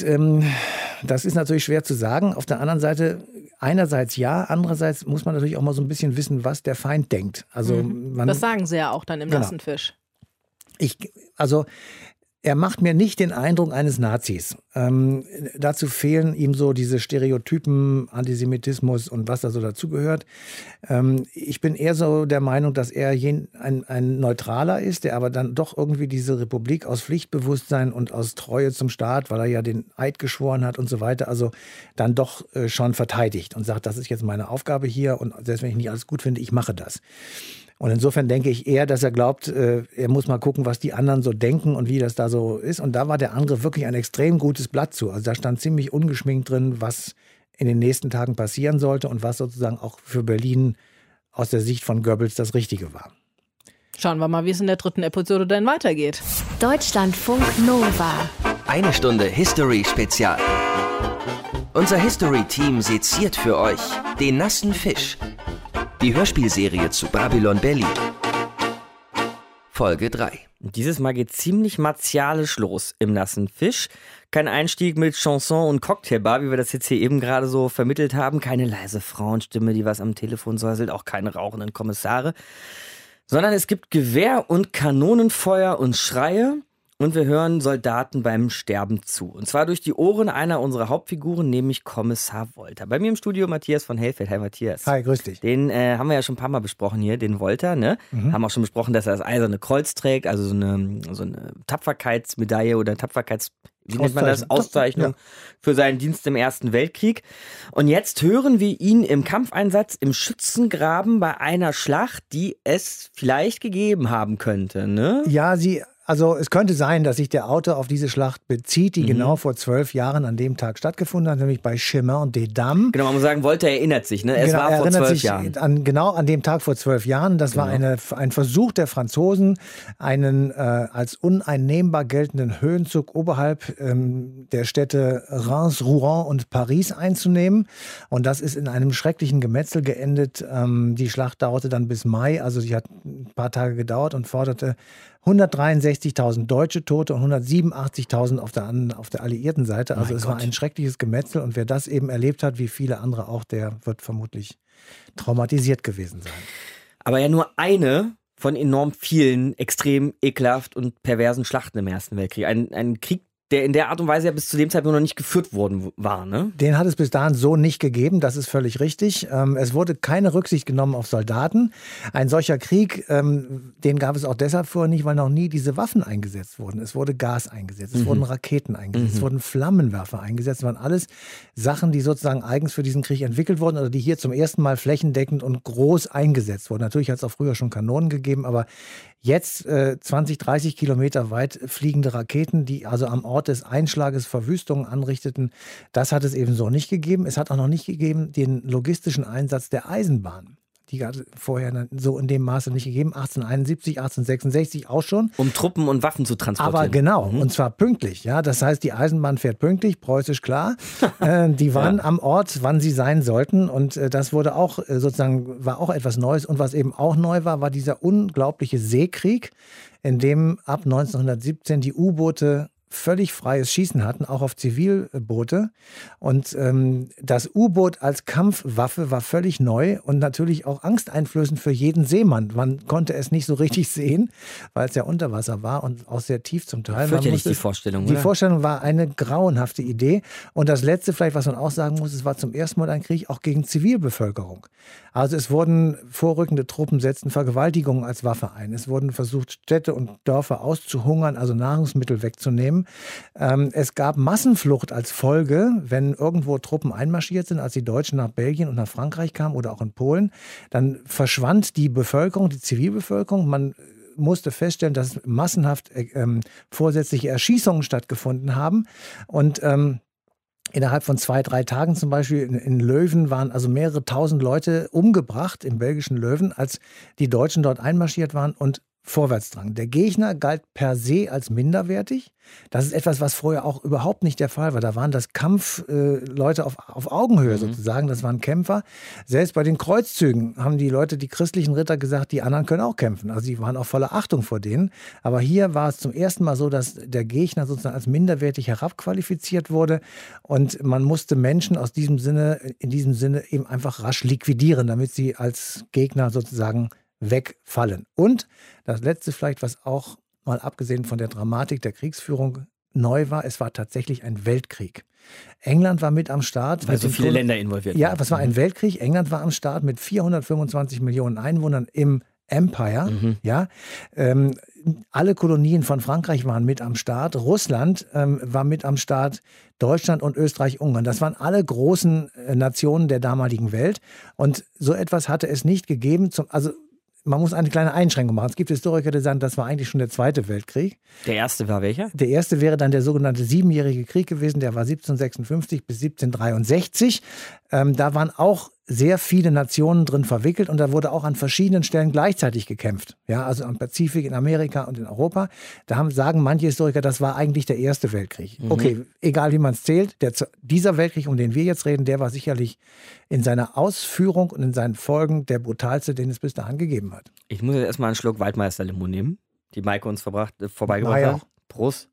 ist natürlich schwer zu sagen. Auf der anderen Seite, einerseits ja, andererseits muss man natürlich auch mal so ein bisschen wissen, was der Feind denkt. Also das sagen sie ja auch dann im Nassen Fisch. Er macht mir nicht den Eindruck eines Nazis. Dazu fehlen ihm so diese Stereotypen, Antisemitismus und was da so dazugehört. Ich bin eher so der Meinung, dass er ein Neutraler ist, der aber dann doch irgendwie diese Republik aus Pflichtbewusstsein und aus Treue zum Staat, weil er ja den Eid geschworen hat und so weiter, also dann doch schon verteidigt und sagt, das ist jetzt meine Aufgabe hier und selbst wenn ich nicht alles gut finde, ich mache das. Und insofern denke ich eher, dass er glaubt, er muss mal gucken, was die anderen so denken und wie das da so ist. Und da war der Angriff wirklich ein extrem gutes Blatt zu. Also da stand ziemlich ungeschminkt drin, was in den nächsten Tagen passieren sollte und was sozusagen auch für Berlin aus der Sicht von Goebbels das Richtige war. Schauen wir mal, wie es in der 3. Episode dann weitergeht. Deutschlandfunk Nova. Eine Stunde History-Spezial. Unser History-Team seziert für euch den nassen Fisch. Die Hörspielserie zu Babylon Berlin. Folge 3. Dieses Mal geht ziemlich martialisch los im nassen Fisch. Kein Einstieg mit Chanson und Cocktailbar, wie wir das jetzt hier eben gerade so vermittelt haben. Keine leise Frauenstimme, die was am Telefon säuselt. Auch keine rauchenden Kommissare. Sondern es gibt Gewehr- und Kanonenfeuer und Schreie. Und wir hören Soldaten beim Sterben zu. Und zwar durch die Ohren einer unserer Hauptfiguren, nämlich Kommissar Wolter. Bei mir im Studio Matthias von Hellfeld. Hi Matthias. Hi, grüß dich. Den haben wir ja schon ein paar Mal besprochen hier, den Wolter. Ne? Haben auch schon besprochen, dass er das Eiserne Kreuz trägt, also so eine Tapferkeitsmedaille oder wie nennt man das? Auszeichnung für seinen Dienst im Ersten Weltkrieg. Und jetzt hören wir ihn im Kampfeinsatz im Schützengraben bei einer Schlacht, die es vielleicht gegeben haben könnte. Ne? Ja, also es könnte sein, dass sich der Autor auf diese Schlacht bezieht, die genau vor 12 Jahren an dem Tag stattgefunden hat, nämlich bei Chemin-des-Dames. Genau, man muss sagen, Wolter erinnert sich, ne? Es genau, war vor 12 Jahren. Genau an dem Tag vor 12 Jahren. Das war ein Versuch der Franzosen, einen als uneinnehmbar geltenden Höhenzug oberhalb der Städte Reims, Rouen und Paris einzunehmen. Und das ist in einem schrecklichen Gemetzel geendet. Die Schlacht dauerte dann bis Mai, also sie hat ein paar Tage gedauert und forderte 163.000 deutsche Tote und 187.000 auf der alliierten Seite. Also es war ein schreckliches Gemetzel und wer das eben erlebt hat, wie viele andere auch, der wird vermutlich traumatisiert gewesen sein. Aber ja nur eine von enorm vielen extrem ekelhaft und perversen Schlachten im Ersten Weltkrieg. Ein Krieg, der in der Art und Weise ja bis zu dem Zeitpunkt noch nicht geführt worden war, ne? Den hat es bis dahin so nicht gegeben, das ist völlig richtig. Es wurde keine Rücksicht genommen auf Soldaten. Ein solcher Krieg, den gab es auch deshalb vorher nicht, weil noch nie diese Waffen eingesetzt wurden. Es wurde Gas eingesetzt, es wurden Raketen eingesetzt, es wurden Flammenwerfer eingesetzt. Das waren alles Sachen, die sozusagen eigens für diesen Krieg entwickelt wurden oder die hier zum ersten Mal flächendeckend und groß eingesetzt wurden. Natürlich hat es auch früher schon Kanonen gegeben, aber jetzt 20, 30 Kilometer weit fliegende Raketen, die also am Ort des Einschlages Verwüstungen anrichteten, das hat es eben so nicht gegeben. Es hat auch noch nicht gegeben den logistischen Einsatz der Eisenbahn. Die hat es vorher so in dem Maße nicht gegeben. 1871, 1866 auch schon. Um Truppen und Waffen zu transportieren. Aber genau, und zwar pünktlich. Ja, das heißt, die Eisenbahn fährt pünktlich, preußisch klar. Die waren am Ort, wann sie sein sollten. Und das wurde auch war auch etwas Neues. Und was eben auch neu war, war dieser unglaubliche Seekrieg, in dem ab 1917 die U-Boote völlig freies Schießen hatten, auch auf Zivilboote. Und das U-Boot als Kampfwaffe war völlig neu und natürlich auch angsteinflößend für jeden Seemann. Man konnte es nicht so richtig sehen, weil es ja unter Wasser war und auch sehr tief zum Teil. Fürchterlich die Vorstellung, Die Vorstellung war eine grauenhafte Idee. Und das Letzte vielleicht, was man auch sagen muss, es war zum ersten Mal ein Krieg auch gegen Zivilbevölkerung. Also es wurden vorrückende Truppen setzten Vergewaltigungen als Waffe ein. Es wurden versucht, Städte und Dörfer auszuhungern, also Nahrungsmittel wegzunehmen. Es gab Massenflucht als Folge, wenn irgendwo Truppen einmarschiert sind, als die Deutschen nach Belgien und nach Frankreich kamen oder auch in Polen. Dann verschwand die Bevölkerung, die Zivilbevölkerung. Man musste feststellen, dass massenhaft vorsätzliche Erschießungen stattgefunden haben. Und innerhalb von 2-3 Tagen zum Beispiel in Löwen waren also mehrere tausend Leute umgebracht, im belgischen Löwen, als die Deutschen dort einmarschiert waren und Vorwärtsdrang. Der Gegner galt per se als minderwertig. Das ist etwas, was vorher auch überhaupt nicht der Fall war. Da waren das Kampfleute auf Augenhöhe sozusagen. Das waren Kämpfer. Selbst bei den Kreuzzügen haben die Leute, die christlichen Ritter gesagt, die anderen können auch kämpfen. Also die waren auch voller Achtung vor denen. Aber hier war es zum ersten Mal so, dass der Gegner sozusagen als minderwertig herabqualifiziert wurde. Und man musste Menschen in diesem Sinne eben einfach rasch liquidieren, damit sie als Gegner sozusagen wegfallen. Und das Letzte vielleicht, was auch mal abgesehen von der Dramatik der Kriegsführung, neu war, es war tatsächlich ein Weltkrieg. England war mit am Start. Weil so viele Länder involviert waren. Ja, es war ein Weltkrieg. England war am Start mit 425 Millionen Einwohnern im Empire. Ja, alle Kolonien von Frankreich waren mit am Start. Russland war mit am Start. Deutschland und Österreich-Ungarn. Das waren alle großen Nationen der damaligen Welt. Und so etwas hatte es nicht gegeben. Man muss eine kleine Einschränkung machen. Es gibt Historiker, die sagen, das war eigentlich schon der Zweite Weltkrieg. Der erste war welcher? Der erste wäre dann der sogenannte Siebenjährige Krieg gewesen. Der war 1756 bis 1763. Da waren auch sehr viele Nationen drin verwickelt und da wurde auch an verschiedenen Stellen gleichzeitig gekämpft. Ja, also am Pazifik, in Amerika und in Europa. Sagen manche Historiker, das war eigentlich der Erste Weltkrieg. Okay, egal wie man es zählt, dieser Weltkrieg, um den wir jetzt reden, der war sicherlich in seiner Ausführung und in seinen Folgen der brutalste, den es bis dahin gegeben hat. Ich muss jetzt erstmal einen Schluck Waldmeister-Limo nehmen, die Maike uns vorbeigebracht hat. Prost.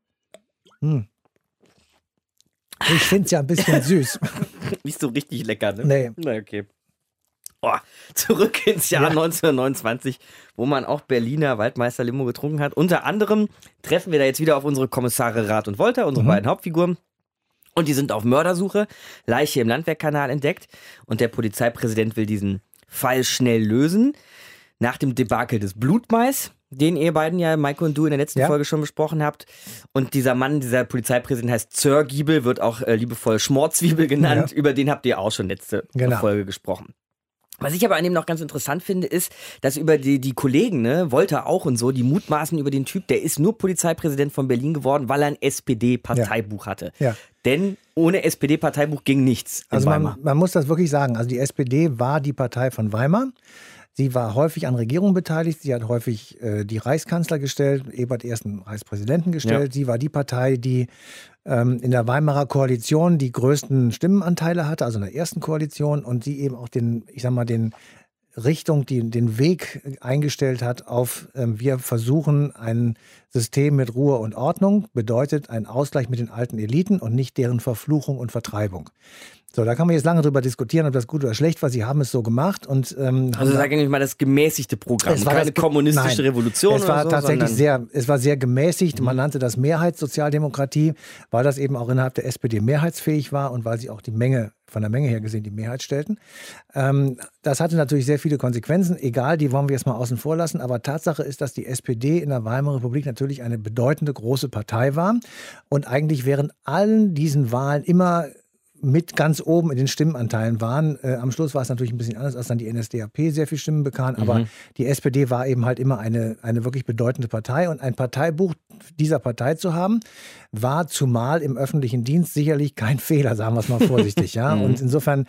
Ich finde es ja ein bisschen süß. Nicht so richtig lecker, ne? Nee. Na, okay. Zurück ins Jahr 1929, wo man auch Berliner Waldmeister-Limo getrunken hat. Unter anderem treffen wir da jetzt wieder auf unsere Kommissare Rath und Wolter, unsere beiden Hauptfiguren. Und die sind auf Mördersuche, Leiche im Landwehrkanal entdeckt. Und der Polizeipräsident will diesen Fall schnell lösen. Nach dem Debakel des Blutmais, den ihr beiden ja, Maike und du, in der letzten Folge schon besprochen habt. Und dieser Mann, dieser Polizeipräsident heißt Zörgiebel, wird auch liebevoll Schmorzwiebel genannt. Ja. Über den habt ihr auch schon letzte Folge gesprochen. Was ich aber an dem noch ganz interessant finde, ist, dass über die Kollegen, ne, Wolter auch und so, die mutmaßen über den Typ, der ist nur Polizeipräsident von Berlin geworden, weil er ein SPD-Parteibuch hatte. Ja. Denn ohne SPD-Parteibuch ging nichts in Weimar. Man muss das wirklich sagen. Also die SPD war die Partei von Weimar. Sie war häufig an Regierungen beteiligt. Sie hat häufig die Reichskanzler gestellt, Ebert ersten Reichspräsidenten gestellt. Ja. Sie war die Partei, die in der Weimarer Koalition die größten Stimmenanteile hatte, also in der ersten Koalition, und die eben auch den Weg eingestellt hat auf, wir versuchen ein System mit Ruhe und Ordnung, bedeutet ein Ausgleich mit den alten Eliten und nicht deren Verfluchung und Vertreibung. So, da kann man jetzt lange drüber diskutieren, ob das gut oder schlecht war. Sie haben es so gemacht. Und, also sage ich mal das gemäßigte Programm, es war keine kommunistische Revolution. Es war tatsächlich sehr gemäßigt. Man nannte das Mehrheitssozialdemokratie, weil das eben auch innerhalb der SPD mehrheitsfähig war und weil sie auch von der Menge her gesehen die Mehrheit stellten. Das hatte natürlich sehr viele Konsequenzen. Egal, die wollen wir jetzt mal außen vor lassen. Aber Tatsache ist, dass die SPD in der Weimarer Republik natürlich eine bedeutende große Partei war und eigentlich während allen diesen Wahlen immer mit ganz oben in den Stimmenanteilen waren. Am Schluss war es natürlich ein bisschen anders, als dann die NSDAP sehr viele Stimmen bekam. Aber die SPD war eben halt immer eine wirklich bedeutende Partei. Und ein Parteibuch dieser Partei zu haben, war zumal im öffentlichen Dienst sicherlich kein Fehler, sagen wir es mal vorsichtig. Ja? Und insofern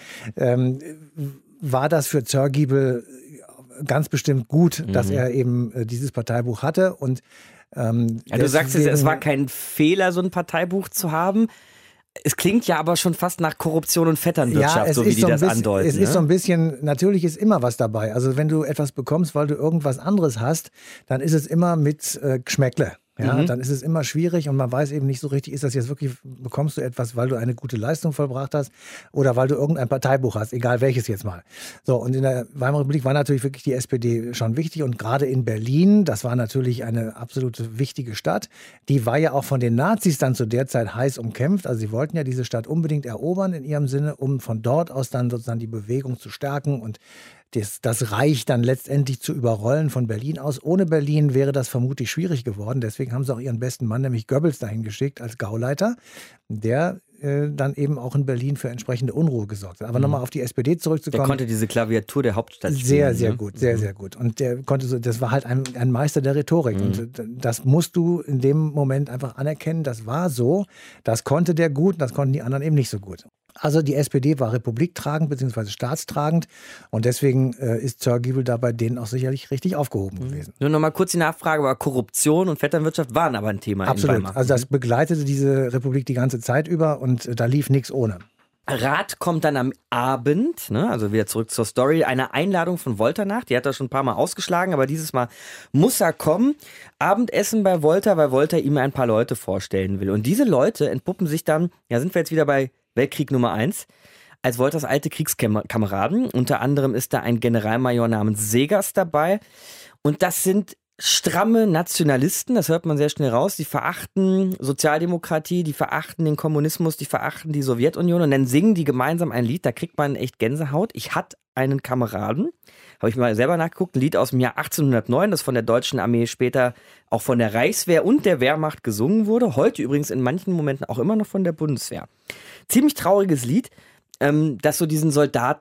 war das für Zörgiebel ganz bestimmt gut, dass er eben dieses Parteibuch hatte. Und du sagst es war kein Fehler, so ein Parteibuch zu haben. Es klingt ja aber schon fast nach Korruption und Vetternwirtschaft, so wie die das andeuten. Es ist so ein bisschen, natürlich ist immer was dabei. Also wenn du etwas bekommst, weil du irgendwas anderes hast, dann ist es immer mit Geschmäckle. Ja, dann ist es immer schwierig und man weiß eben nicht so richtig, ist das jetzt wirklich, bekommst du etwas, weil du eine gute Leistung vollbracht hast oder weil du irgendein Parteibuch hast, egal welches jetzt mal. So, und in der Weimarer Republik war natürlich wirklich die SPD schon wichtig und gerade in Berlin, das war natürlich eine absolut wichtige Stadt, die war ja auch von den Nazis dann zu der Zeit heiß umkämpft, also sie wollten ja diese Stadt unbedingt erobern in ihrem Sinne, um von dort aus dann sozusagen die Bewegung zu stärken und das Reich dann letztendlich zu überrollen von Berlin aus. Ohne Berlin wäre das vermutlich schwierig geworden. Deswegen haben sie auch ihren besten Mann, nämlich Goebbels, dahin geschickt als Gauleiter, der dann eben auch in Berlin für entsprechende Unruhe gesorgt hat. Aber nochmal auf die SPD zurückzukommen. Der konnte diese Klaviatur der Hauptstadt spielen. Sehr, sehr gut, sehr, sehr gut. Und das war halt ein Meister der Rhetorik. Und das musst du in dem Moment einfach anerkennen. Das war so. Das konnte der gut, das konnten die anderen eben nicht so gut. Also die SPD war republiktragend bzw. staatstragend und deswegen ist Zörgiebel da bei denen auch sicherlich richtig aufgehoben gewesen. Nur noch mal kurz die Nachfrage, aber Korruption und Vetternwirtschaft waren aber ein Thema in Weimar. Absolut, also das begleitete diese Republik die ganze Zeit über und da lief nichts ohne. Rath kommt dann am Abend, ne, also wieder zurück zur Story, eine Einladung von Wolter nach. Die hat er schon ein paar Mal ausgeschlagen, aber dieses Mal muss er kommen. Abendessen bei Wolter, weil Wolter ihm ein paar Leute vorstellen will. Und diese Leute entpuppen sich dann, ja, sind wir jetzt wieder bei Weltkrieg Nummer 1, als Wolters alte Kriegskameraden. Unter anderem ist da ein Generalmajor namens Segers dabei. Und das sind stramme Nationalisten, das hört man sehr schnell raus, die verachten Sozialdemokratie, die verachten den Kommunismus, die verachten die Sowjetunion und dann singen die gemeinsam ein Lied, da kriegt man echt Gänsehaut. Ich hatte einen Kameraden, habe ich mal selber nachgeguckt, ein Lied aus dem Jahr 1809, das von der deutschen Armee später auch von der Reichswehr und der Wehrmacht gesungen wurde, heute übrigens in manchen Momenten auch immer noch von der Bundeswehr. Ziemlich trauriges Lied, das so diesen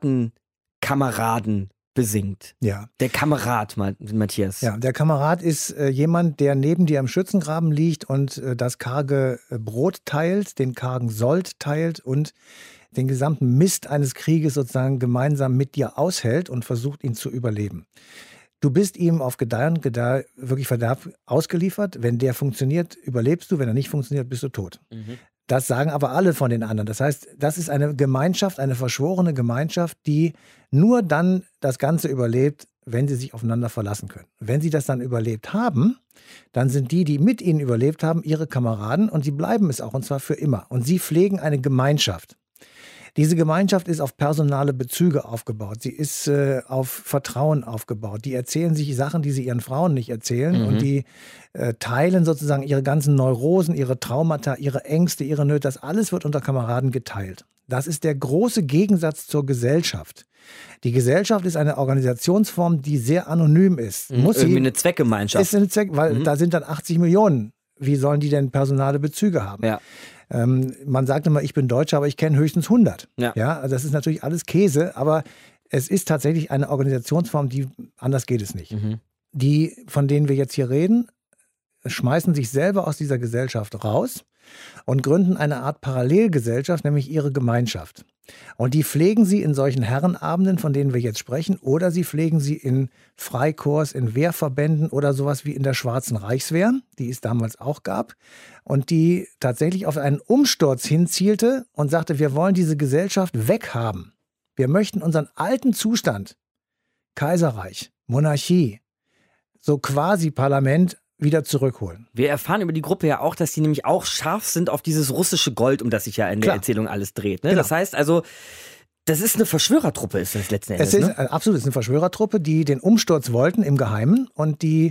Soldatenkameraden besingt. Ja. Der Kamerad, Matthias. Ja, der Kamerad ist jemand, der neben dir im Schützengraben liegt und das karge Brot teilt, den kargen Sold teilt und den gesamten Mist eines Krieges sozusagen gemeinsam mit dir aushält und versucht, ihn zu überleben. Du bist ihm auf Gedeih und Gedeih wirklich Verderb ausgeliefert. Wenn der funktioniert, überlebst du. Wenn er nicht funktioniert, bist du tot. Mhm. Das sagen aber alle von den anderen. Das heißt, das ist eine Gemeinschaft, eine verschworene Gemeinschaft, die nur dann das Ganze überlebt, wenn sie sich aufeinander verlassen können. Wenn sie das dann überlebt haben, dann sind die mit ihnen überlebt haben, ihre Kameraden und sie bleiben es auch und zwar für immer. Und sie pflegen eine Gemeinschaft. Diese Gemeinschaft ist auf personale Bezüge aufgebaut. Sie ist auf Vertrauen aufgebaut. Die erzählen sich Sachen, die sie ihren Frauen nicht erzählen. Und die teilen sozusagen ihre ganzen Neurosen, ihre Traumata, ihre Ängste, ihre Nöte. Das alles wird unter Kameraden geteilt. Das ist der große Gegensatz zur Gesellschaft. Die Gesellschaft ist eine Organisationsform, die sehr anonym ist. Irgendwie eine Zweckgemeinschaft. Ist eine weil da sind dann 80 Millionen. Wie sollen die denn personale Bezüge haben? Ja. Man sagt immer, ich bin Deutscher, aber ich kenne höchstens 100. Ja. Ja, also das ist natürlich alles Käse, aber es ist tatsächlich eine Organisationsform, die anders geht es nicht. Mhm. Die, von denen wir jetzt hier reden, schmeißen sich selber aus dieser Gesellschaft raus und gründen eine Art Parallelgesellschaft, nämlich ihre Gemeinschaft. Und die pflegen sie in solchen Herrenabenden, von denen wir jetzt sprechen, oder sie pflegen sie in Freikorps, in Wehrverbänden oder sowas wie in der Schwarzen Reichswehr, die es damals auch gab, und die tatsächlich auf einen Umsturz hinzielte und sagte, wir wollen diese Gesellschaft weghaben. Wir möchten unseren alten Zustand, Kaiserreich, Monarchie, so quasi Parlament, wieder zurückholen. Wir erfahren über die Gruppe ja auch, dass die nämlich auch scharf sind auf dieses russische Gold, um das sich ja in der Erzählung alles dreht. Ne? Genau. Das heißt also, das ist eine Verschwörertruppe, ist das letzten Endes. Es ist absolut eine Verschwörertruppe, die den Umsturz wollten im Geheimen und die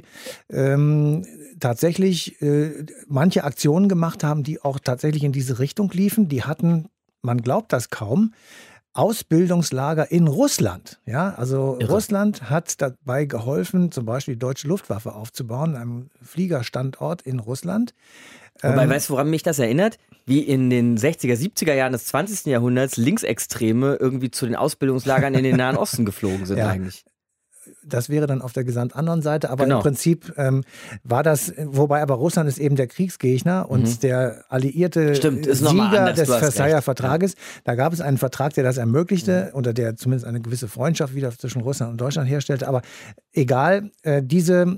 tatsächlich manche Aktionen gemacht haben, die auch tatsächlich in diese Richtung liefen. Die hatten, man glaubt das kaum, Ausbildungslager in Russland. Ja, also Irre. Russland hat dabei geholfen, zum Beispiel die deutsche Luftwaffe aufzubauen, einem Fliegerstandort in Russland. Wobei, weißt du, woran mich das erinnert? Wie in den 60er, 70er Jahren des 20. Jahrhunderts Linksextreme irgendwie zu den Ausbildungslagern in den Nahen Osten geflogen sind eigentlich. Das wäre dann auf der gesamt anderen Seite, aber genau. Im Prinzip war das, wobei aber Russland ist eben der Kriegsgegner und der alliierte Sieger des Versailler Vertrages. Da gab es einen Vertrag, der das ermöglichte oder der zumindest eine gewisse Freundschaft wieder zwischen Russland und Deutschland herstellte. Aber egal, dieses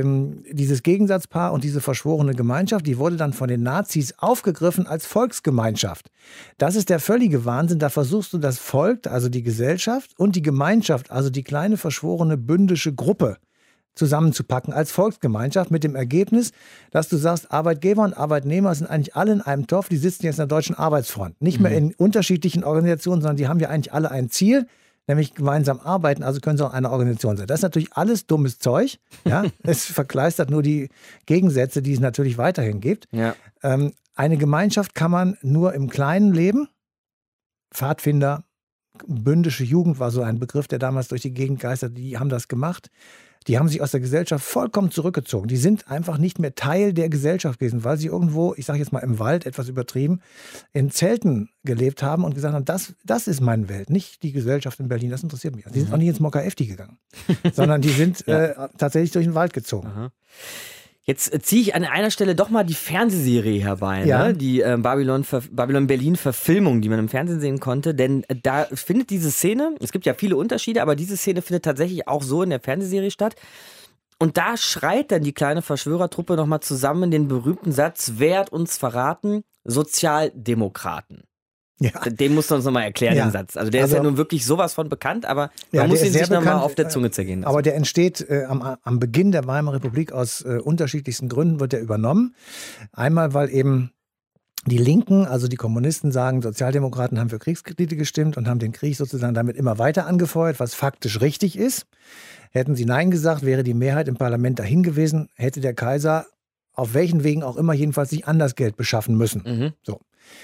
Gegensatzpaar und diese verschworene Gemeinschaft, die wurde dann von den Nazis aufgegriffen als Volksgemeinschaft. Das ist der völlige Wahnsinn. Da versuchst du das Volk, also die Gesellschaft und die Gemeinschaft, also die kleine verschworene bündische Gruppe zusammenzupacken als Volksgemeinschaft mit dem Ergebnis, dass du sagst, Arbeitgeber und Arbeitnehmer sind eigentlich alle in einem Topf, die sitzen jetzt in der Deutschen Arbeitsfront. Nicht mehr in unterschiedlichen Organisationen, sondern die haben ja eigentlich alle ein Ziel, nämlich gemeinsam arbeiten, also können sie auch eine Organisation sein. Das ist natürlich alles dummes Zeug. Ja? Es verkleistert nur die Gegensätze, die es natürlich weiterhin gibt. Ja. Eine Gemeinschaft kann man nur im Kleinen leben. Pfadfinder, bündische Jugend war so ein Begriff, der damals durch die Gegend geisterte. Die haben das gemacht. Die haben sich aus der Gesellschaft vollkommen zurückgezogen. Die sind einfach nicht mehr Teil der Gesellschaft gewesen, weil sie irgendwo, ich sage jetzt mal im Wald, etwas übertrieben, in Zelten gelebt haben und gesagt haben, das ist meine Welt, nicht die Gesellschaft in Berlin, das interessiert mich. Die sind auch nicht ins Mokka Efti gegangen, sondern die sind tatsächlich durch den Wald gezogen. Aha. Jetzt ziehe ich an einer Stelle doch mal die Fernsehserie herbei, Ja. ne? Die Babylon Berlin Verfilmung, die man im Fernsehen sehen konnte, denn da findet diese Szene, es gibt ja viele Unterschiede, aber diese Szene findet tatsächlich auch so in der Fernsehserie statt. Und da schreit dann die kleine Verschwörertruppe nochmal zusammen den berühmten Satz, wer hat uns verraten? Sozialdemokraten. Ja. Den musst du uns nochmal erklären, den Satz. Also der ist ja nun wirklich sowas von bekannt, aber man muss ihn sich nochmal auf der Zunge zergehen lassen. Aber der entsteht am Beginn der Weimarer Republik aus unterschiedlichsten Gründen, wird er übernommen. Einmal, weil eben Die Linken, also die Kommunisten, sagen, Sozialdemokraten haben für Kriegskredite gestimmt und haben den Krieg sozusagen damit immer weiter angefeuert, was faktisch richtig ist. Hätten sie Nein gesagt, wäre die Mehrheit im Parlament dahin gewesen, hätte der Kaiser auf welchen Wegen auch immer jedenfalls sich anders Geld beschaffen müssen. So.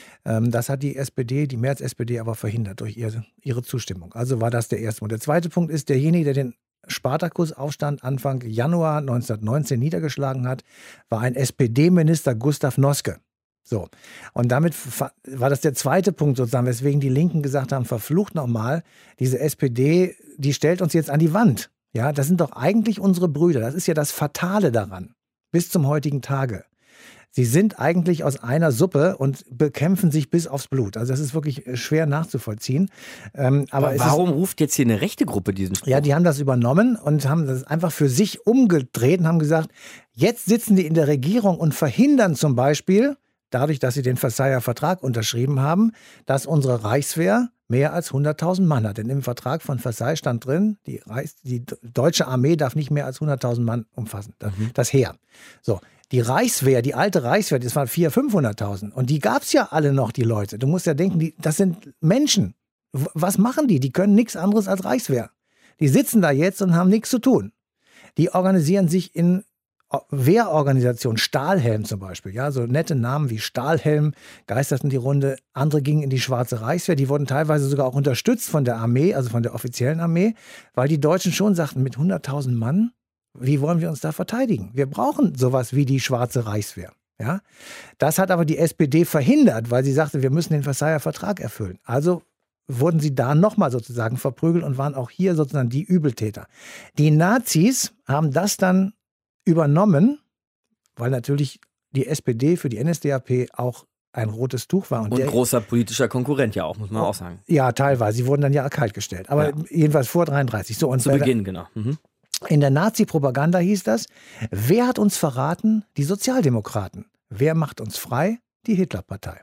Das hat die SPD, die März-SPD aber verhindert durch ihre Zustimmung. Also war das der erste Punkt. Der zweite Punkt ist, derjenige, der den Spartakusaufstand Anfang Januar 1919 niedergeschlagen hat, war ein SPD-Minister, Gustav Noske. So. Und damit war das der zweite Punkt sozusagen, weswegen die Linken gesagt haben, verflucht nochmal, diese SPD, die stellt uns jetzt an die Wand. Ja, das sind doch eigentlich unsere Brüder. Das ist ja das Fatale daran. Bis zum heutigen Tage. Sie sind eigentlich aus einer Suppe und bekämpfen sich bis aufs Blut. Also das ist wirklich schwer nachzuvollziehen. Aber warum ruft jetzt hier eine rechte Gruppe diesen Spruch? Ja, die haben das übernommen und haben das einfach für sich umgedreht und haben gesagt, jetzt sitzen die in der Regierung und verhindern zum Beispiel, dadurch, dass sie den Versailler Vertrag unterschrieben haben, dass unsere Reichswehr mehr als 100.000 Mann hat. Denn im Vertrag von Versailles stand drin, die deutsche Armee darf nicht mehr als 100.000 Mann umfassen. Das Heer. So, die Reichswehr, die alte Reichswehr, das waren 400.000, 500.000. Und die gab es ja alle noch, die Leute. Du musst ja denken, das sind Menschen. Was machen die? Die können nichts anderes als Reichswehr. Die sitzen da jetzt und haben nichts zu tun. Die organisieren sich in Wehrorganisation, Stahlhelm zum Beispiel, ja, so nette Namen wie Stahlhelm geisterten die Runde. Andere gingen in die Schwarze Reichswehr, die wurden teilweise sogar auch unterstützt von der Armee, also von der offiziellen Armee, weil die Deutschen schon sagten, mit 100.000 Mann, wie wollen wir uns da verteidigen? Wir brauchen sowas wie die Schwarze Reichswehr. Ja? Das hat aber die SPD verhindert, weil sie sagte, wir müssen den Versailler Vertrag erfüllen. Also wurden sie da nochmal sozusagen verprügelt und waren auch hier sozusagen die Übeltäter. Die Nazis haben das dann übernommen, weil natürlich die SPD für die NSDAP auch ein rotes Tuch war. Und großer politischer Konkurrent ja auch, muss man auch sagen. Ja, teilweise. Sie wurden dann ja kaltgestellt. Aber jedenfalls vor 1933. So, und zu Beginn, genau. In der Nazi-Propaganda hieß das, wer hat uns verraten? Die Sozialdemokraten. Wer macht uns frei? Die Hitlerpartei.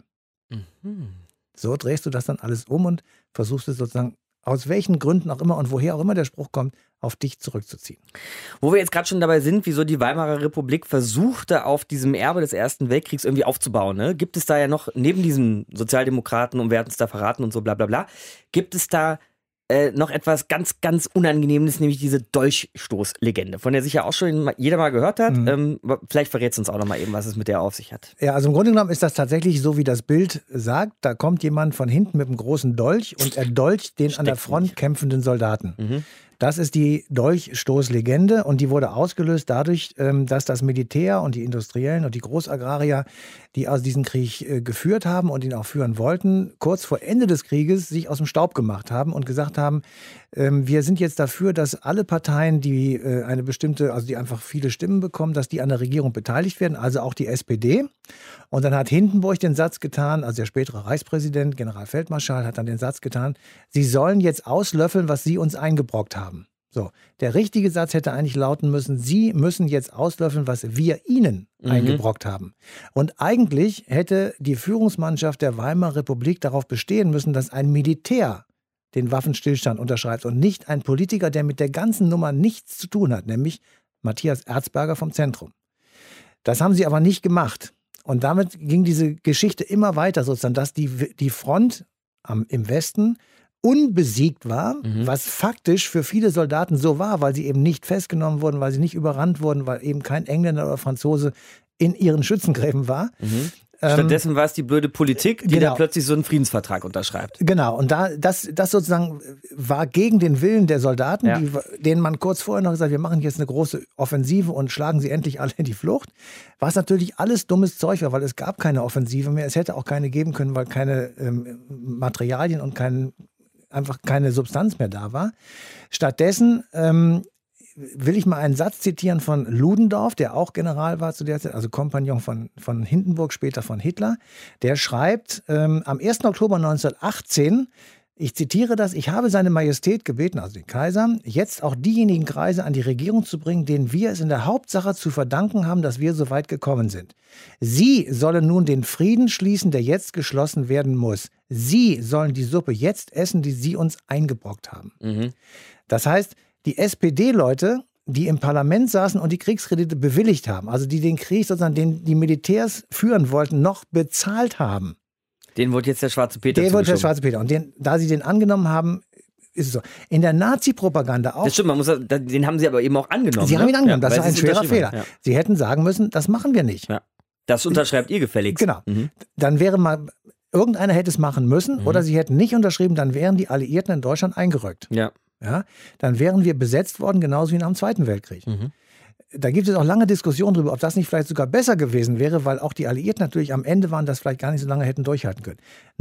So drehst du das dann alles um und versuchst es sozusagen, aus welchen Gründen auch immer und woher auch immer der Spruch kommt, auf dich zurückzuziehen. Wo wir jetzt gerade schon dabei sind, wieso die Weimarer Republik versuchte, auf diesem Erbe des Ersten Weltkriegs irgendwie aufzubauen. Ne? Gibt es da ja noch, neben diesen Sozialdemokraten und wer hat uns da verraten und so bla bla bla, gibt es da noch etwas ganz, ganz Unangenehmes, nämlich diese Dolchstoßlegende, von der sicher auch schon jeder mal gehört hat. Vielleicht verrätst du uns auch noch mal eben, was es mit der auf sich hat. Ja, also im Grunde genommen ist das tatsächlich so, wie das Bild sagt. Da kommt jemand von hinten mit einem großen Dolch und er dolcht den an der Front kämpfenden Soldaten. Das ist die Dolchstoßlegende und die wurde ausgelöst dadurch, dass das Militär und die Industriellen und die Großagrarier, die aus diesem Krieg geführt haben und ihn auch führen wollten, kurz vor Ende des Krieges sich aus dem Staub gemacht haben und gesagt haben, wir sind jetzt dafür, dass alle Parteien, die eine bestimmte, also die einfach viele Stimmen bekommen, dass die an der Regierung beteiligt werden, also auch die SPD. Und dann hat Hindenburg den Satz getan, also der spätere Reichspräsident, Generalfeldmarschall, hat dann den Satz getan, sie sollen jetzt auslöffeln, was sie uns eingebrockt haben. So, der richtige Satz hätte eigentlich lauten müssen, sie müssen jetzt auslöffeln, was wir ihnen eingebrockt haben. Und eigentlich hätte die Führungsmannschaft der Weimarer Republik darauf bestehen müssen, dass ein Militär den Waffenstillstand unterschreibt und nicht ein Politiker, der mit der ganzen Nummer nichts zu tun hat, nämlich Matthias Erzberger vom Zentrum. Das haben sie aber nicht gemacht. Und damit ging diese Geschichte immer weiter, sozusagen, dass die Front im Westen unbesiegt war, was faktisch für viele Soldaten so war, weil sie eben nicht festgenommen wurden, weil sie nicht überrannt wurden, weil eben kein Engländer oder Franzose in ihren Schützengräben war. Stattdessen war es die blöde Politik, die da plötzlich so einen Friedensvertrag unterschreibt. Genau, und das sozusagen war gegen den Willen der Soldaten, denen man kurz vorher noch gesagt hat, wir machen jetzt eine große Offensive und schlagen sie endlich alle in die Flucht. Was natürlich alles dummes Zeug war, weil es gab keine Offensive mehr. Es hätte auch keine geben können, weil keine Materialien und einfach keine Substanz mehr da war. Stattdessen will ich mal einen Satz zitieren von Ludendorff, der auch General war zu der Zeit, also Kompagnon von Hindenburg, später von Hitler. Der schreibt am 1. Oktober 1918, ich zitiere das, ich habe seine Majestät gebeten, also den Kaiser, jetzt auch diejenigen Kreise an die Regierung zu bringen, denen wir es in der Hauptsache zu verdanken haben, dass wir so weit gekommen sind. Sie sollen nun den Frieden schließen, der jetzt geschlossen werden muss. Sie sollen die Suppe jetzt essen, die sie uns eingebrockt haben. Das heißt, die SPD-Leute die im Parlament saßen und die Kriegskredite bewilligt haben, also die den Krieg sozusagen, den die Militärs führen wollten, noch bezahlt haben. Den wurde jetzt der Schwarze Peter Der wurde der zugeschoben. Schwarze Peter. Und da sie den angenommen haben, ist es so. In der Nazi-Propaganda auch. Das stimmt, den haben sie aber eben auch angenommen. Sie haben ihn angenommen, Ja, das weil war ein sie es schwerer unterschrieben Fehler. haben. Ja. Sie hätten sagen müssen, das machen wir nicht. Ja. Das unterschreibt ihr gefälligst. Genau. Dann wäre mal, irgendeiner hätte es machen müssen oder sie hätten nicht unterschrieben, dann wären die Alliierten in Deutschland eingerückt. Ja. Ja? Dann wären wir besetzt worden, genauso wie nach dem Zweiten Weltkrieg. Da gibt es auch lange Diskussionen darüber, ob das nicht vielleicht sogar besser gewesen wäre, weil auch die Alliierten natürlich am Ende waren, das vielleicht gar nicht so lange hätten durchhalten können.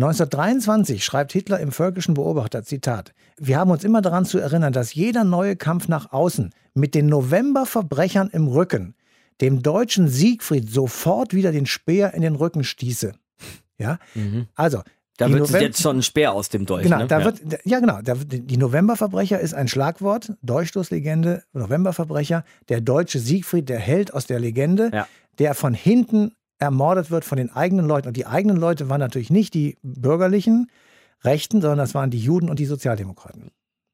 1923 schreibt Hitler im Völkischen Beobachter, Zitat, wir haben uns immer daran zu erinnern, dass jeder neue Kampf nach außen mit den Novemberverbrechern im Rücken dem deutschen Siegfried sofort wieder den Speer in den Rücken stieße. Ja, also Da wird jetzt schon ein Speer aus dem Dolch. Genau, ne? Die Novemberverbrecher ist ein Schlagwort, Dolchstoßlegende, Novemberverbrecher, der deutsche Siegfried, der Held aus der Legende, der von hinten ermordet wird von den eigenen Leuten. Und die eigenen Leute waren natürlich nicht die bürgerlichen Rechten, sondern das waren die Juden und die Sozialdemokraten.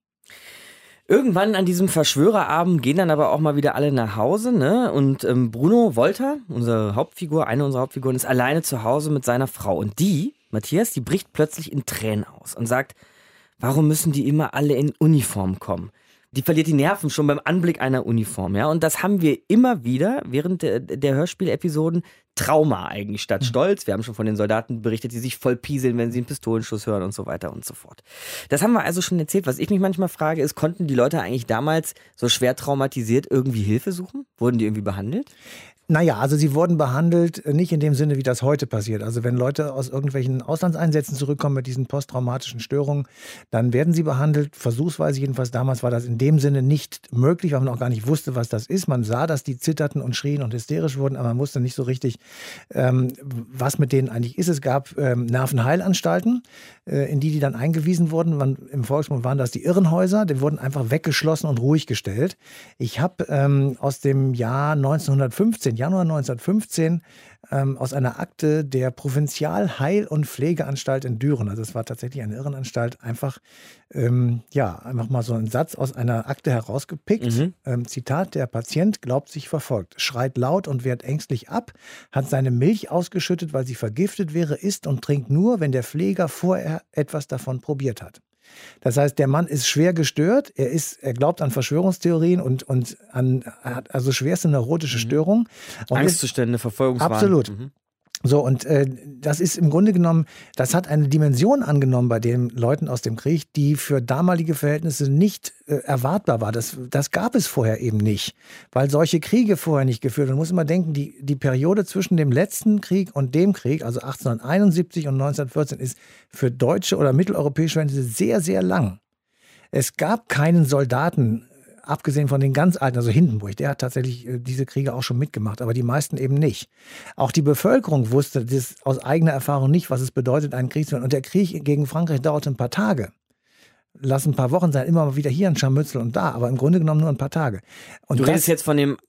Irgendwann an diesem Verschwörerabend gehen dann aber auch mal wieder alle nach Hause, ne? Und Bruno Wolter, eine unserer Hauptfiguren, ist alleine zu Hause mit seiner Frau. Und die, Matthias, die bricht plötzlich in Tränen aus und sagt, warum müssen die immer alle in Uniform kommen? Die verliert die Nerven schon beim Anblick einer Uniform, ja. Und das haben wir immer wieder während der Hörspielepisoden. Trauma eigentlich statt Stolz. Wir haben schon von den Soldaten berichtet, die sich voll pieseln, wenn sie einen Pistolenschuss hören und so weiter und so fort. Das haben wir also schon erzählt. Was ich mich manchmal frage, ist, konnten die Leute eigentlich damals so schwer traumatisiert irgendwie Hilfe suchen? Wurden die irgendwie behandelt? Naja, also sie wurden behandelt, nicht in dem Sinne, wie das heute passiert. Also wenn Leute aus irgendwelchen Auslandseinsätzen zurückkommen mit diesen posttraumatischen Störungen, dann werden sie behandelt, versuchsweise jedenfalls. Damals war das in dem Sinne nicht möglich, weil man auch gar nicht wusste, was das ist. Man sah, dass die zitterten und schrien und hysterisch wurden, aber man wusste nicht so richtig, was mit denen eigentlich ist. Es gab Nervenheilanstalten, in die dann eingewiesen wurden. Im Volksmund waren das die Irrenhäuser, die wurden einfach weggeschlossen und ruhig gestellt. Ich habe aus dem Jahr 1915, Januar 1915, aus einer Akte der Provinzialheil- und Pflegeanstalt in Düren, also es war tatsächlich eine Irrenanstalt, einfach mal so einen Satz aus einer Akte herausgepickt. Zitat, der Patient glaubt sich verfolgt, schreit laut und wehrt ängstlich ab, hat seine Milch ausgeschüttet, weil sie vergiftet wäre, isst und trinkt nur, wenn der Pfleger vorher etwas davon probiert hat. Das heißt, der Mann ist schwer gestört, er glaubt an Verschwörungstheorien und hat also schwerste neurotische Störungen. Angstzustände, Verfolgungswahn. Absolut. So, und das ist im Grunde genommen, das hat eine Dimension angenommen bei den Leuten aus dem Krieg, die für damalige Verhältnisse nicht erwartbar war. Das gab es vorher eben nicht, weil solche Kriege vorher nicht geführt wurden. Man muss immer denken, die Periode zwischen dem letzten Krieg und dem Krieg, also 1871 und 1914, ist für deutsche oder mitteleuropäische Verhältnisse sehr, sehr lang. Es gab keinen Soldaten, abgesehen von den ganz Alten, also Hindenburg, der hat tatsächlich diese Kriege auch schon mitgemacht, aber die meisten eben nicht. Auch die Bevölkerung wusste das aus eigener Erfahrung nicht, was es bedeutet, einen Krieg zu führen. Und der Krieg gegen Frankreich dauerte ein paar Tage. Lass ein paar Wochen sein, immer mal wieder hier ein Scharmützel und da, aber im Grunde genommen nur ein paar Tage. Und du redest jetzt von dem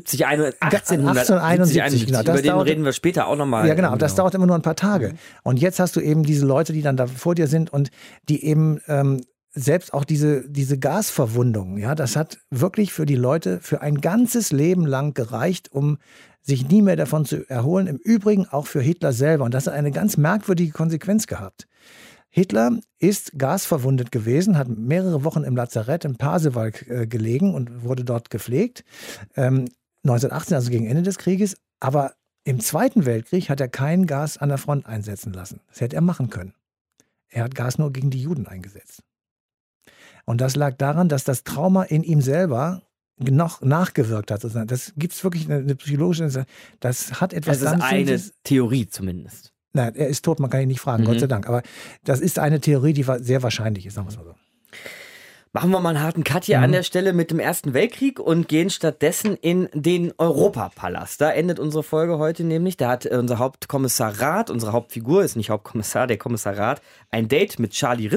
1871, genau. Über den reden wir später auch nochmal. Ja, genau. Das dauert immer nur ein paar Tage. Und jetzt hast du eben diese Leute, die dann da vor dir sind und die eben selbst auch diese Gasverwundung, ja, das hat wirklich für die Leute für ein ganzes Leben lang gereicht, um sich nie mehr davon zu erholen. Im Übrigen auch für Hitler selber. Und das hat eine ganz merkwürdige Konsequenz gehabt. Hitler ist gasverwundet gewesen, hat mehrere Wochen im Lazarett in Pasewalk gelegen und wurde dort gepflegt. 1918, also gegen Ende des Krieges. Aber im Zweiten Weltkrieg hat er kein Gas an der Front einsetzen lassen. Das hätte er machen können. Er hat Gas nur gegen die Juden eingesetzt. Und das lag daran, dass das Trauma in ihm selber noch nachgewirkt hat. Das gibt es wirklich eine psychologische, das hat etwas ganz Das ist eine Theorie zumindest. Nein, er ist tot, man kann ihn nicht fragen, Gott sei Dank. Aber das ist eine Theorie, die sehr wahrscheinlich ist, sagen wir es mal so. Machen wir mal einen harten Cut hier an der Stelle mit dem Ersten Weltkrieg und gehen stattdessen in den Europapalast. Da endet unsere Folge heute nämlich. Da hat unser Hauptkommissar Rath, unsere Hauptfigur ist nicht Hauptkommissar, der Kommissar Rath, ein Date mit Charlie Ritter.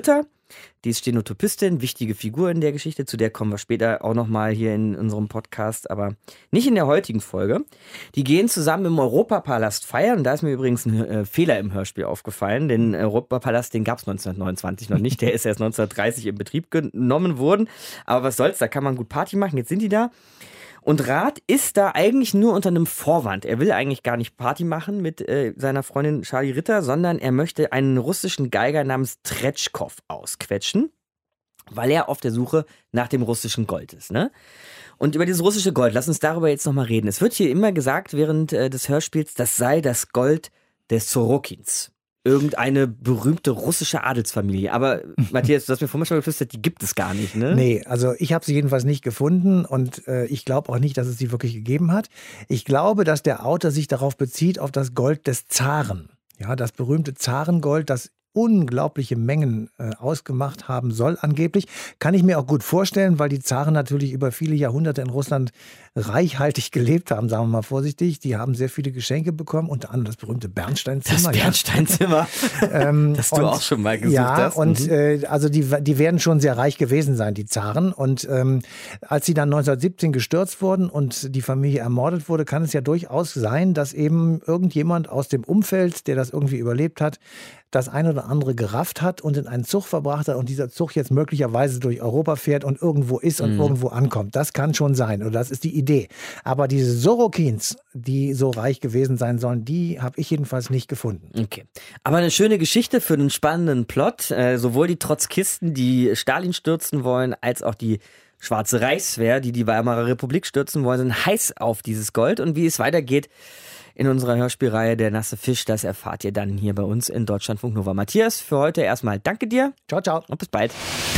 Die ist Stenotypistin, wichtige Figur in der Geschichte, zu der kommen wir später auch nochmal hier in unserem Podcast, aber nicht in der heutigen Folge. Die gehen zusammen im Europapalast feiern und da ist mir übrigens ein Fehler im Hörspiel aufgefallen, den Europapalast, den gab es 1929 noch nicht, der ist erst 1930 in Betrieb genommen worden, aber was soll's, da kann man gut Party machen, jetzt sind die da. Und Rath ist da eigentlich nur unter einem Vorwand. Er will eigentlich gar nicht Party machen mit seiner Freundin Charlie Ritter, sondern er möchte einen russischen Geiger namens Tretschkow ausquetschen, weil er auf der Suche nach dem russischen Gold ist. Ne? Und über dieses russische Gold, lass uns darüber jetzt nochmal reden. Es wird hier immer gesagt während des Hörspiels, das sei das Gold des Sorokins. Irgendeine berühmte russische Adelsfamilie. Aber Matthias, du hast mir vorhin schon geflüstert, die gibt es gar nicht, ne? Nee, also ich habe sie jedenfalls nicht gefunden und ich glaube auch nicht, dass es sie wirklich gegeben hat. Ich glaube, dass der Autor sich darauf bezieht, auf das Gold des Zaren. Ja, das berühmte Zarengold, das unglaubliche Mengen ausgemacht haben soll angeblich. Kann ich mir auch gut vorstellen, weil die Zaren natürlich über viele Jahrhunderte in Russland reichhaltig gelebt haben, sagen wir mal vorsichtig. Die haben sehr viele Geschenke bekommen, unter anderem das berühmte Bernsteinzimmer. Das Bernsteinzimmer, das du auch schon mal gesucht hast. Ja, und also die werden schon sehr reich gewesen sein, die Zaren. Und als sie dann 1917 gestürzt wurden und die Familie ermordet wurde, kann es ja durchaus sein, dass eben irgendjemand aus dem Umfeld, der das irgendwie überlebt hat, das eine oder andere gerafft hat und in einen Zug verbracht hat und dieser Zug jetzt möglicherweise durch Europa fährt und irgendwo ist und irgendwo ankommt. Das kann schon sein oder das ist die Idee. Aber diese Sorokins, die so reich gewesen sein sollen, die habe ich jedenfalls nicht gefunden. Okay. Aber eine schöne Geschichte für einen spannenden Plot. Sowohl die Trotzkisten, die Stalin stürzen wollen, als auch die Schwarze Reichswehr, die Weimarer Republik stürzen wollen, sind heiß auf dieses Gold. Und wie es weitergeht in unserer Hörspielreihe Der nasse Fisch, das erfahrt ihr dann hier bei uns in Deutschlandfunk Nova. Matthias, für heute erstmal danke dir. Ciao, ciao. Und bis bald.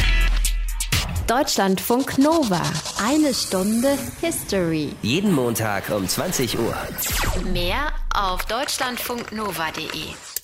Deutschlandfunk Nova. 1 Stunde History. Jeden Montag um 20 Uhr. Mehr auf deutschlandfunknova.de.